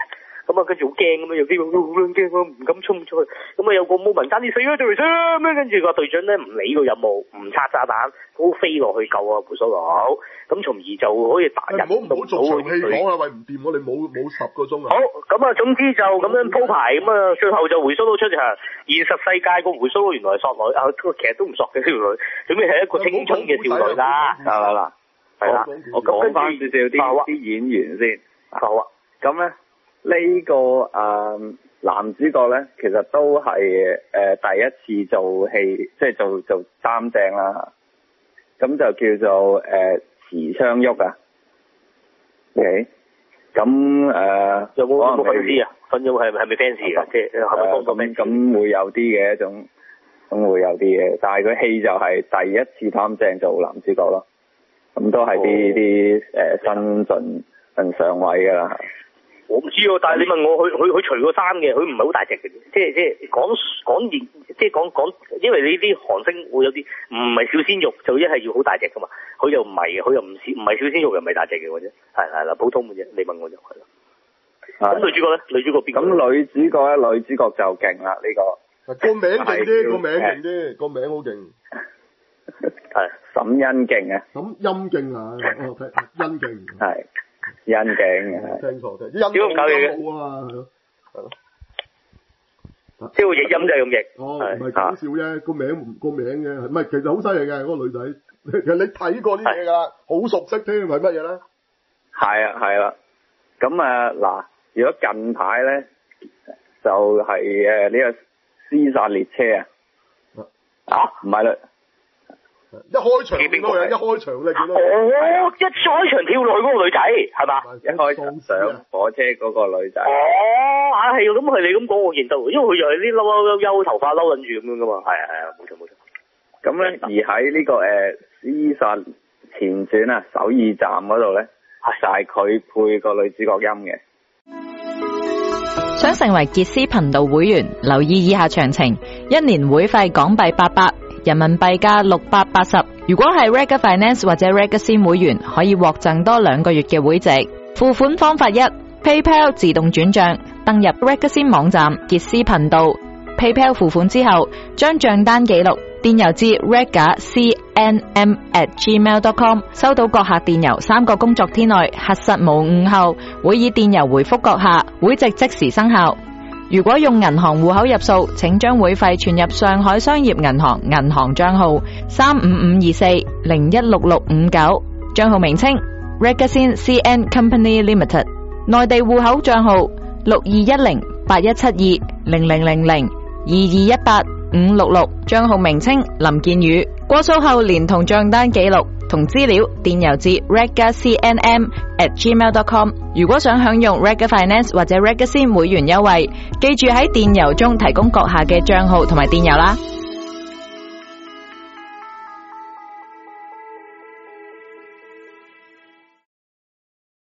咁啊跟住好驚咁樣，有啲好驚，我唔敢衝出去。咁啊有個 moment 爭啲死咗隊長咁樣，跟住個隊長咧唔理個任務，唔拆炸彈，都飛落去救啊胡鬚佬。咁從而就可以打人。 唔好做長氣講啦，喂唔掂，我哋冇10個鐘啊。 好，咁啊總之就咁樣鋪排，咁啊最後就胡鬚佬出場。現實世界個胡鬚佬原來係索女，其實都唔索嘅條女，總之係一個青春嘅少女啦。係啦。 我講翻少少啲演員先。 好啊。 咁咧呢個男主角咧，其實都係第一次做戲，即係做擔正啦。咁就叫做池昌旭啊。OK。咁有冇粉絲啊？粉咗係咪 fans 啊？即係係咪幫個 fans？ 咁會有啲嘅一種，咁會有啲嘅，但係佢戲就係第一次擔正做男主角咯。咁都係啲新進上位噶啦。 我唔知喎，但係你問我，佢除過衫嘅，佢唔係好大隻嘅，即係講，因為你啲韓星會有啲唔係小鮮肉，就一係要好大隻噶嘛。佢又唔係嘅，佢又唔係小鮮肉，又唔係大隻嘅啫。係啦，普通嘅啫。你問我就係啦。咁女主角咧？女主角邊個？ 咁女主角咧？女主角就勁啦，呢個。 個名勁啲，個名勁啲，個名好勁。 係沈恩敬啊。咁陰敬啊，恩敬。 係。恩敬啊。 聽錯聽。點解唔搞嘢嘅？係咯。 即係個譯音就係咁譯。 唔係講笑啫，個名嘅，唔係其實好犀利嘅嗰個女仔。其實你睇過啲嘢㗎，好熟悉添，係乜嘢咧？ 係啦。咁嗱，如果近排咧，就係呢個屍殺列車啊。唔係啦。 一開場見到佢，一開場咧見到。 一開場跳落去嗰個女仔係嘛？ 一開場上火車嗰個女仔。 係咁係你咁講我認得喎，因為佢又係啲嬲頭髮嬲緊住咁樣噶嘛。係啊，冇錯。 咁咧，而喺呢個屍殺前傳啊，首爾站嗰度咧，就係佢配個女主角音嘅。 想成為傑斯頻道會員，留意以下詳情：1年會費港幣800，人民幣價680。如果係 Rega Finance 或者 Regasin 會員，可以獲贈多2個月嘅會籍。付款方法1 ：PayPal 自動轉賬，登入 Regasin 網站傑斯頻道 ，PayPal 付款之後，將賬單記錄電郵至 regacnm@gmail.com， 收到各客電郵3個工作天內核實無誤後，會以電郵回覆各客，會籍即時生效。如果用銀行戶口入數，請將會費存入上海商業銀行銀行賬號35524016659，賬號名稱 Regasin CN Company Limited， 內地戶口賬號62108172000022185666，賬號名稱林建宇，過數後連同賬單記錄同資料電郵至 regacnm@gmail.com。 如果想享用 Rega Finance 或者 Regasin 會員優惠，記住喺電郵中提供閣下嘅賬號同埋電郵啦。